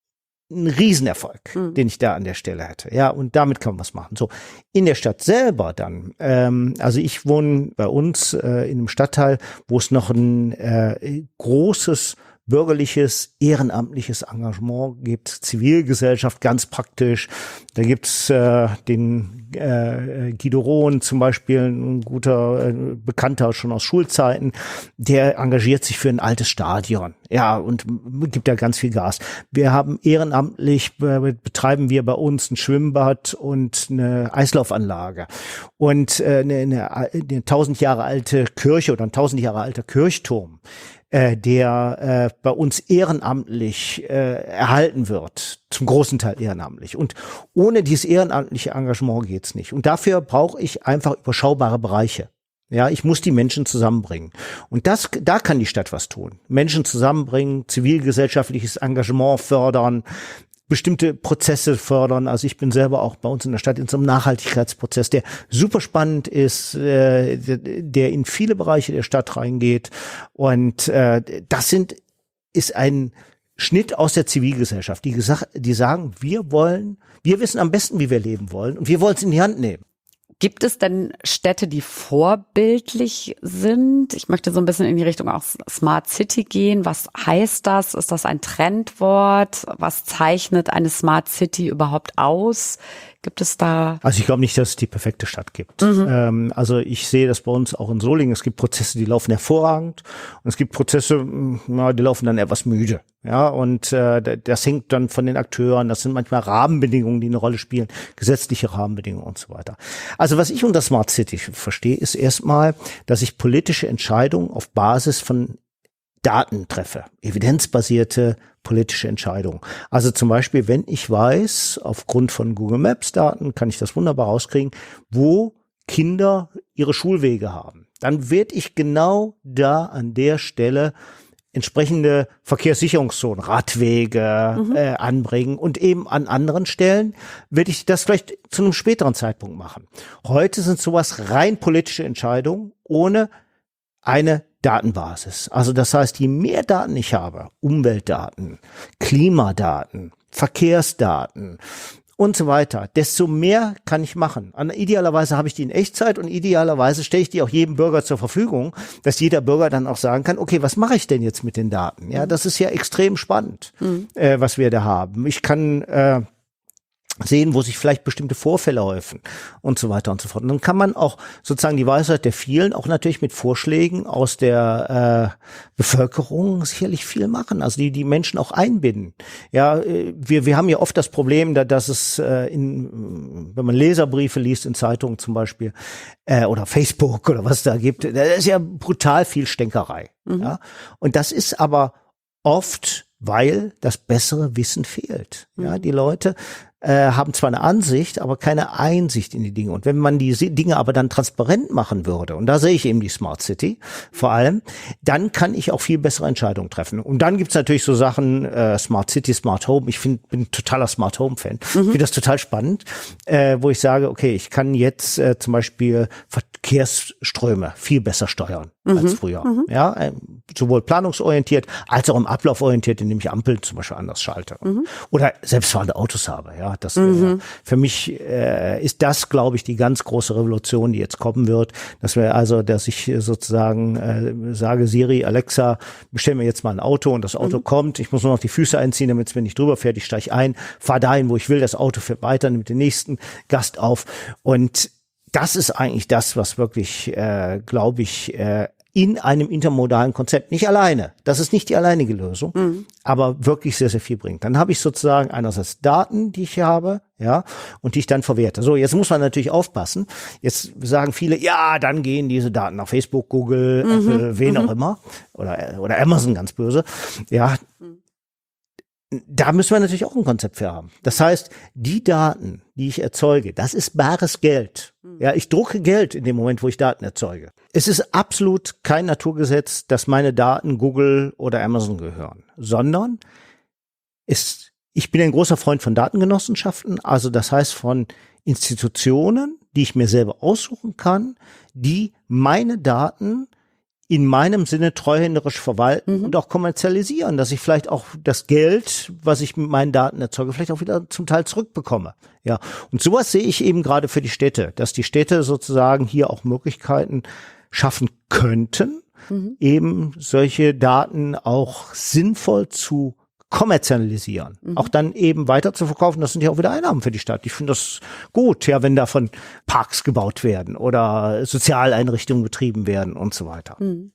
[SPEAKER 3] ein Riesenerfolg, mhm. den ich da an der Stelle hätte. Ja, und damit kann man was machen. So, in der Stadt selber dann, ähm, also ich wohne bei uns äh, in einem Stadtteil, wo es noch ein äh, großes bürgerliches, ehrenamtliches Engagement gibt, Zivilgesellschaft ganz praktisch. Da gibt's äh, den äh, Guido Rohn zum Beispiel, ein guter äh, Bekannter schon aus Schulzeiten, der engagiert sich für ein altes Stadion. Ja, und gibt da ganz viel Gas. Wir haben ehrenamtlich, äh, betreiben wir bei uns ein Schwimmbad und eine Eislaufanlage. Und äh, eine, eine, eine tausend Jahre alte Kirche oder ein tausend Jahre alter Kirchturm, Äh, der äh, bei uns ehrenamtlich äh, erhalten wird, zum großen Teil ehrenamtlich. Und ohne dieses ehrenamtliche Engagement geht's nicht. Und dafür brauche ich einfach überschaubare Bereiche. Ja, ich muss die Menschen zusammenbringen. Und das, da kann die Stadt was tun. Menschen zusammenbringen, zivilgesellschaftliches Engagement fördern, bestimmte Prozesse fördern. Also ich bin selber auch bei uns in der Stadt in so einem Nachhaltigkeitsprozess, der super spannend ist, äh, der in viele Bereiche der Stadt reingeht. Und äh, das sind ist ein Schnitt aus der Zivilgesellschaft, die gesagt, die sagen, wir wollen, wir wissen am besten, wie wir leben wollen, und wir wollen es in die Hand nehmen.
[SPEAKER 2] Gibt es denn Städte, die vorbildlich sind? Ich möchte so ein bisschen in die Richtung auch Smart City gehen. Was heißt das? Ist das ein Trendwort? Was zeichnet eine Smart City überhaupt aus? Gibt es da?
[SPEAKER 3] Also ich glaube nicht, dass es die perfekte Stadt gibt. Mhm. Ähm, also ich sehe das bei uns auch in Solingen. Es gibt Prozesse, die laufen hervorragend, und es gibt Prozesse, na, die laufen dann etwas müde. Ja, und äh, das hängt dann von den Akteuren. Das sind manchmal Rahmenbedingungen, die eine Rolle spielen, gesetzliche Rahmenbedingungen und so weiter. Also was ich unter Smart City verstehe, ist erstmal, dass ich politische Entscheidungen auf Basis von Daten treffe, evidenzbasierte politische Entscheidungen. Also zum Beispiel, wenn ich weiß, aufgrund von Google Maps Daten kann ich das wunderbar rauskriegen, wo Kinder ihre Schulwege haben. Dann werde ich genau da an der Stelle entsprechende Verkehrssicherungszonen, Radwege mhm. äh, anbringen, und eben an anderen Stellen werde ich das vielleicht zu einem späteren Zeitpunkt machen. Heute sind sowas rein politische Entscheidungen ohne eine Datenbasis. Also das heißt, je mehr Daten ich habe, Umweltdaten, Klimadaten, Verkehrsdaten und so weiter, desto mehr kann ich machen. Und idealerweise habe ich die in Echtzeit, und idealerweise stelle ich die auch jedem Bürger zur Verfügung, dass jeder Bürger dann auch sagen kann, okay, was mache ich denn jetzt mit den Daten? Ja, das ist ja extrem spannend, mhm. äh, was wir da haben. Ich kann äh, sehen, wo sich vielleicht bestimmte Vorfälle häufen und so weiter und so fort. Und dann kann man auch sozusagen die Weisheit der vielen auch natürlich mit Vorschlägen aus der äh, Bevölkerung sicherlich viel machen, also die die Menschen auch einbinden. Ja, wir wir haben ja oft das Problem, da, dass es äh, in, wenn man Leserbriefe liest in Zeitungen zum Beispiel äh, oder Facebook oder was da gibt, da ist ja brutal viel Stänkerei. Mhm. Ja, und das ist aber oft, weil das bessere Wissen fehlt. Ja, mhm. die Leute Äh, haben zwar eine Ansicht, aber keine Einsicht in die Dinge. Und wenn man die Dinge aber dann transparent machen würde, und da sehe ich eben die Smart City vor allem, dann kann ich auch viel bessere Entscheidungen treffen. Und dann gibt's natürlich so Sachen, äh, Smart City, Smart Home. Ich find, bin ein totaler Smart Home Fan. Mhm. Ich finde das total spannend, äh, wo ich sage, okay, ich kann jetzt äh, zum Beispiel Verkehrsströme viel besser steuern mhm. als früher. Mhm. Ja, äh, sowohl planungsorientiert als auch im Ablauf orientiert, indem ich Ampeln zum Beispiel anders schalte. Mhm. Oder selbstfahrende Autos habe, ja. Das wär, mhm. Für mich äh, ist das, glaube ich, die ganz große Revolution, die jetzt kommen wird. Das wäre also, dass ich sozusagen äh, sage, Siri, Alexa, bestell mir jetzt mal ein Auto, und das Auto mhm. kommt. Ich muss nur noch die Füße einziehen, damit es mir nicht drüber fährt. Ich steige ein, fahre dahin, wo ich will. Das Auto fährt weiter, nimmt den nächsten Gast auf. Und das ist eigentlich das, was wirklich, äh, glaube ich, äh, in einem intermodalen Konzept, nicht alleine, das ist nicht die alleinige Lösung, mhm. aber wirklich sehr, sehr viel bringt. Dann habe ich sozusagen einerseits Daten, die ich habe, ja, und die ich dann verwerte. So, jetzt muss man natürlich aufpassen. Jetzt sagen viele, ja, dann gehen diese Daten nach Facebook, Google, mhm. Apple, wen mhm. auch immer, oder, oder Amazon, ganz böse, ja. Mhm. Da müssen wir natürlich auch ein Konzept für haben. Das heißt, die Daten, die ich erzeuge, das ist bares Geld. Ja, ich drucke Geld in dem Moment, wo ich Daten erzeuge. Es ist absolut kein Naturgesetz, dass meine Daten Google oder Amazon gehören, sondern ist, ich bin ein großer Freund von Datengenossenschaften, also das heißt von Institutionen, die ich mir selber aussuchen kann, die meine Daten in meinem Sinne treuhänderisch verwalten mhm. und auch kommerzialisieren, dass ich vielleicht auch das Geld, was ich mit meinen Daten erzeuge, vielleicht auch wieder zum Teil zurückbekomme. Ja, und sowas sehe ich eben gerade für die Städte, dass die Städte sozusagen hier auch Möglichkeiten schaffen könnten, mhm. eben solche Daten auch sinnvoll zu kommerzialisieren, mhm. auch dann eben weiter zu verkaufen. Das sind ja auch wieder Einnahmen für die Stadt. Ich finde das gut, ja, wenn davon Parks gebaut werden oder Sozialeinrichtungen betrieben werden und so weiter.
[SPEAKER 2] Mhm.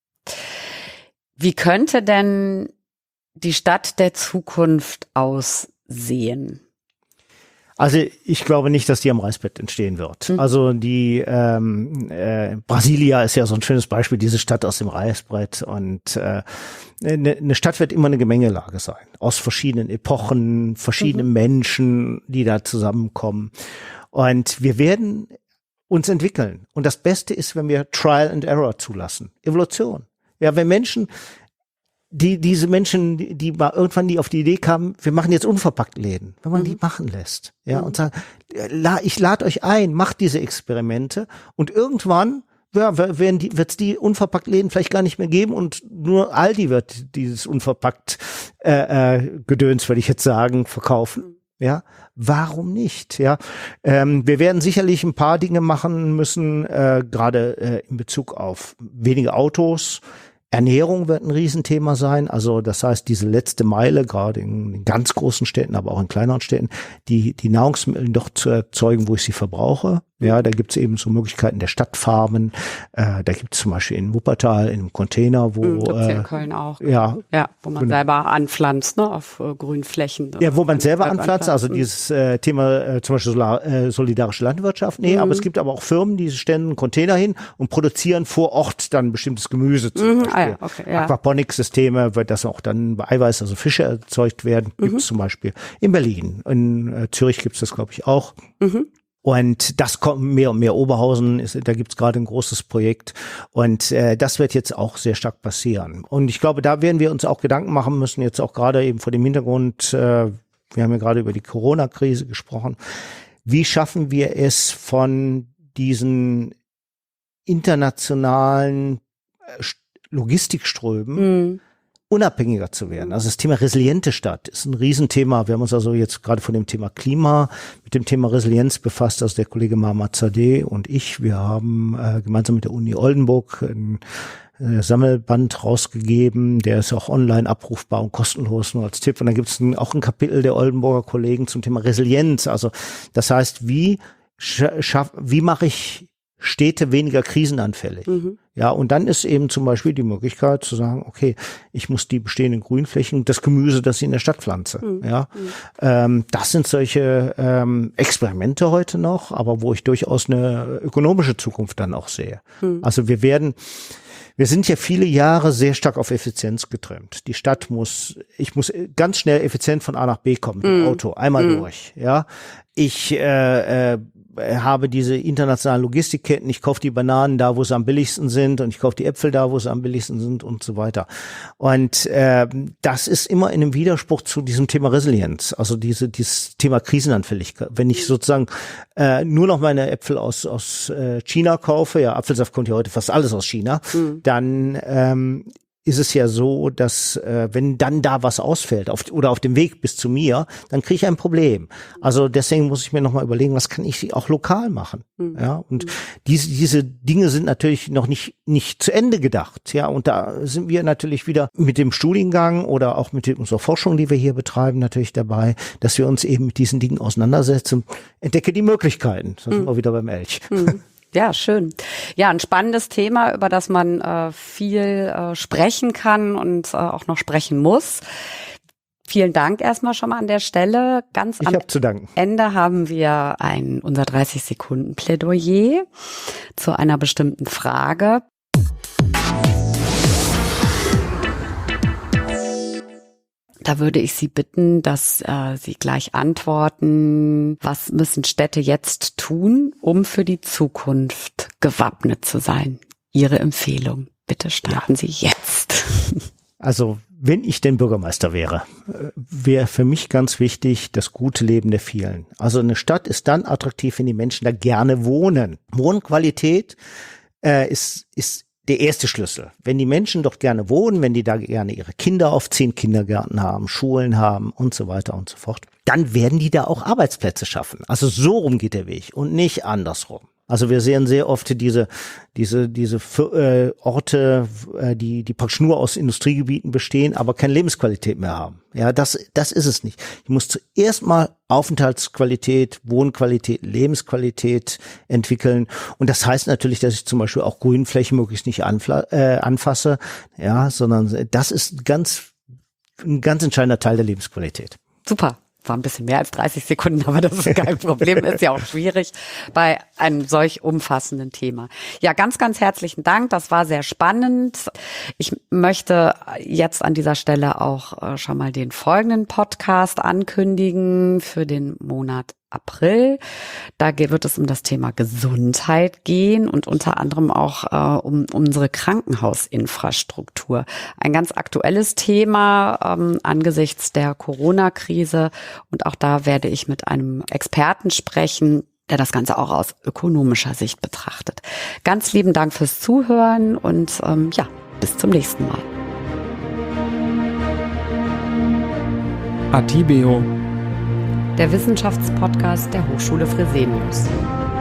[SPEAKER 2] Wie könnte denn die Stadt der Zukunft aussehen?
[SPEAKER 3] Also ich glaube nicht, dass die am Reißbrett entstehen wird. Mhm. Also die ähm, äh, Brasilia ist ja so ein schönes Beispiel, diese Stadt aus dem Reißbrett. Und äh, eine, eine Stadt wird immer eine Gemengelage sein, aus verschiedenen Epochen, verschiedenen mhm. Menschen, die da zusammenkommen. Und wir werden uns entwickeln. Und das Beste ist, wenn wir Trial and Error zulassen. Evolution. Ja, wenn Menschen Die, diese Menschen, die, die mal irgendwann die auf die Idee kamen, wir machen jetzt unverpackt Läden, wenn man mhm. die machen lässt, ja, mhm. und sagen, la, ich lade euch ein, macht diese Experimente und irgendwann ja, werden die, wird's die unverpackt Läden vielleicht gar nicht mehr geben und nur Aldi wird dieses unverpackt äh, äh, Gedöns, würde ich jetzt sagen, verkaufen. Ja, warum nicht? Ja, ähm, wir werden sicherlich ein paar Dinge machen müssen, äh, gerade äh, in Bezug auf wenige Autos. Ernährung wird ein Riesenthema sein, also das heißt, diese letzte Meile, gerade in, in ganz großen Städten, aber auch in kleineren Städten, die die Nahrungsmittel doch zu erzeugen, wo ich sie verbrauche. Ja, da gibt's eben so Möglichkeiten der Stadtfarmen. Äh, da gibt's zum Beispiel in Wuppertal in einem Container, wo
[SPEAKER 2] mhm, gibt's
[SPEAKER 3] äh,
[SPEAKER 2] in Köln auch.
[SPEAKER 3] Ja,
[SPEAKER 2] ja, wo man genau. selber anpflanzt, ne, auf äh, grünen Flächen.
[SPEAKER 3] Ja, wo man selber anpflanzt. Also dieses äh, Thema äh, zum Beispiel Solar, äh, solidarische Landwirtschaft. Nee, mhm. aber es gibt aber auch Firmen, die stellen einen Container hin und produzieren vor Ort dann bestimmtes Gemüse zum
[SPEAKER 2] mhm,
[SPEAKER 3] Beispiel.
[SPEAKER 2] Ah ja, okay, ja.
[SPEAKER 3] Aquaponik-Systeme, wird das auch dann bei Eiweiß, also Fische erzeugt werden. Gibt es mhm. zum Beispiel in Berlin. In äh, Zürich gibt es das, glaube ich, auch. Mhm. Und das kommt mehr und mehr. Oberhausen, ist, da gibt's gerade ein großes Projekt. Und äh, das wird jetzt auch sehr stark passieren. Und ich glaube, da werden wir uns auch Gedanken machen müssen, jetzt auch gerade eben vor dem Hintergrund, äh, wir haben ja gerade über die Corona-Krise gesprochen. Wie schaffen wir es von diesen internationalen äh, Logistikströmen, mhm. unabhängiger zu werden. Also das Thema resiliente Stadt ist ein Riesenthema. Wir haben uns also jetzt gerade von dem Thema Klima mit dem Thema Resilienz befasst. Also der Kollege Mahmoud Zadeh und ich, wir haben äh, gemeinsam mit der Uni Oldenburg ein äh, Sammelband rausgegeben. Der ist auch online abrufbar und kostenlos, nur als Tipp. Und dann gibt es auch ein Kapitel der Oldenburger Kollegen zum Thema Resilienz. Also das heißt, wie schaff, wie mache ich Städte weniger krisenanfällig. Mhm. Ja, und dann ist eben zum Beispiel die Möglichkeit zu sagen, okay, ich muss die bestehenden Grünflächen, das Gemüse, das ich in der Stadt pflanze. Mhm. Ja, mhm. ähm, das sind solche ähm, Experimente heute noch, aber wo ich durchaus eine ökonomische Zukunft dann auch sehe. Mhm. Also wir werden Wir sind ja viele Jahre sehr stark auf Effizienz getrimmt. Die Stadt muss, ich muss ganz schnell effizient von A nach B kommen mit dem mm. Auto, einmal mm. durch. Ja, ich äh, äh, habe diese internationalen Logistikketten. Ich kaufe die Bananen da, wo sie am billigsten sind, und ich kaufe die Äpfel da, wo sie am billigsten sind und so weiter. Und äh, das ist immer in einem Widerspruch zu diesem Thema Resilienz, also diese dieses Thema Krisenanfälligkeit. Wenn ich sozusagen äh, nur noch meine Äpfel aus aus äh, China kaufe, ja, Apfelsaft kommt ja heute fast alles aus China. Mhm. Dann ähm, ist es ja so, dass äh, wenn dann da was ausfällt auf, oder auf dem Weg bis zu mir, dann kriege ich ein Problem. Also deswegen muss ich mir nochmal überlegen, was kann ich auch lokal machen. Mhm. Ja, und mhm. diese diese Dinge sind natürlich noch nicht nicht zu Ende gedacht. Ja, und da sind wir natürlich wieder mit dem Studiengang oder auch mit unserer Forschung, die wir hier betreiben, natürlich dabei, dass wir uns eben mit diesen Dingen auseinandersetzen. Entdecke die Möglichkeiten. Da sind mhm. wir wieder beim Elch.
[SPEAKER 2] Mhm. Ja, schön. Ja, ein spannendes Thema, über das man äh, viel äh, sprechen kann und äh, auch noch sprechen muss. Vielen Dank erstmal schon mal an der Stelle. Ganz
[SPEAKER 3] ich
[SPEAKER 2] am
[SPEAKER 3] hab zu danken.
[SPEAKER 2] Ende haben wir ein unser dreißig Sekunden Plädoyer zu einer bestimmten Frage. Da würde ich Sie bitten, dass äh, Sie gleich antworten, was müssen Städte jetzt tun, um für die Zukunft gewappnet zu sein? Ihre Empfehlung. Bitte starten ja. Sie jetzt.
[SPEAKER 3] Also, wenn ich denn Bürgermeister wäre, wäre für mich ganz wichtig das gute Leben der vielen. Also eine Stadt ist dann attraktiv, wenn die Menschen da gerne wohnen. Wohnqualität äh, ist ist der erste Schlüssel. Wenn die Menschen dort gerne wohnen, wenn die da gerne ihre Kinder auf zehn Kindergärten haben, Schulen haben und so weiter und so fort, dann werden die da auch Arbeitsplätze schaffen. Also so rum geht der Weg und nicht andersrum. Also wir sehen sehr oft diese diese diese äh, Orte, äh, die die praktisch nur aus Industriegebieten bestehen, aber keine Lebensqualität mehr haben. Ja, das das ist es nicht. Ich muss zuerst mal Aufenthaltsqualität, Wohnqualität, Lebensqualität entwickeln. Und das heißt natürlich, dass ich zum Beispiel auch Grünflächen möglichst nicht anfla- äh, anfasse, ja, sondern das ist ganz ein ganz entscheidender Teil der Lebensqualität.
[SPEAKER 2] Super. War ein bisschen mehr als dreißig Sekunden, aber das ist kein Problem, ist ja auch schwierig bei einem solch umfassenden Thema. Ja, ganz, ganz herzlichen Dank, das war sehr spannend. Ich möchte jetzt an dieser Stelle auch schon mal den folgenden Podcast ankündigen für den Monat April. Da wird es um das Thema Gesundheit gehen und unter anderem auch äh, um, um unsere Krankenhausinfrastruktur. Ein ganz aktuelles Thema ähm, angesichts der Corona-Krise. Und auch da werde ich mit einem Experten sprechen, der das Ganze auch aus ökonomischer Sicht betrachtet. Ganz lieben Dank fürs Zuhören und ähm, ja, bis zum nächsten Mal.
[SPEAKER 1] Atibeo,
[SPEAKER 2] Der Wissenschaftspodcast der Hochschule Fresenius.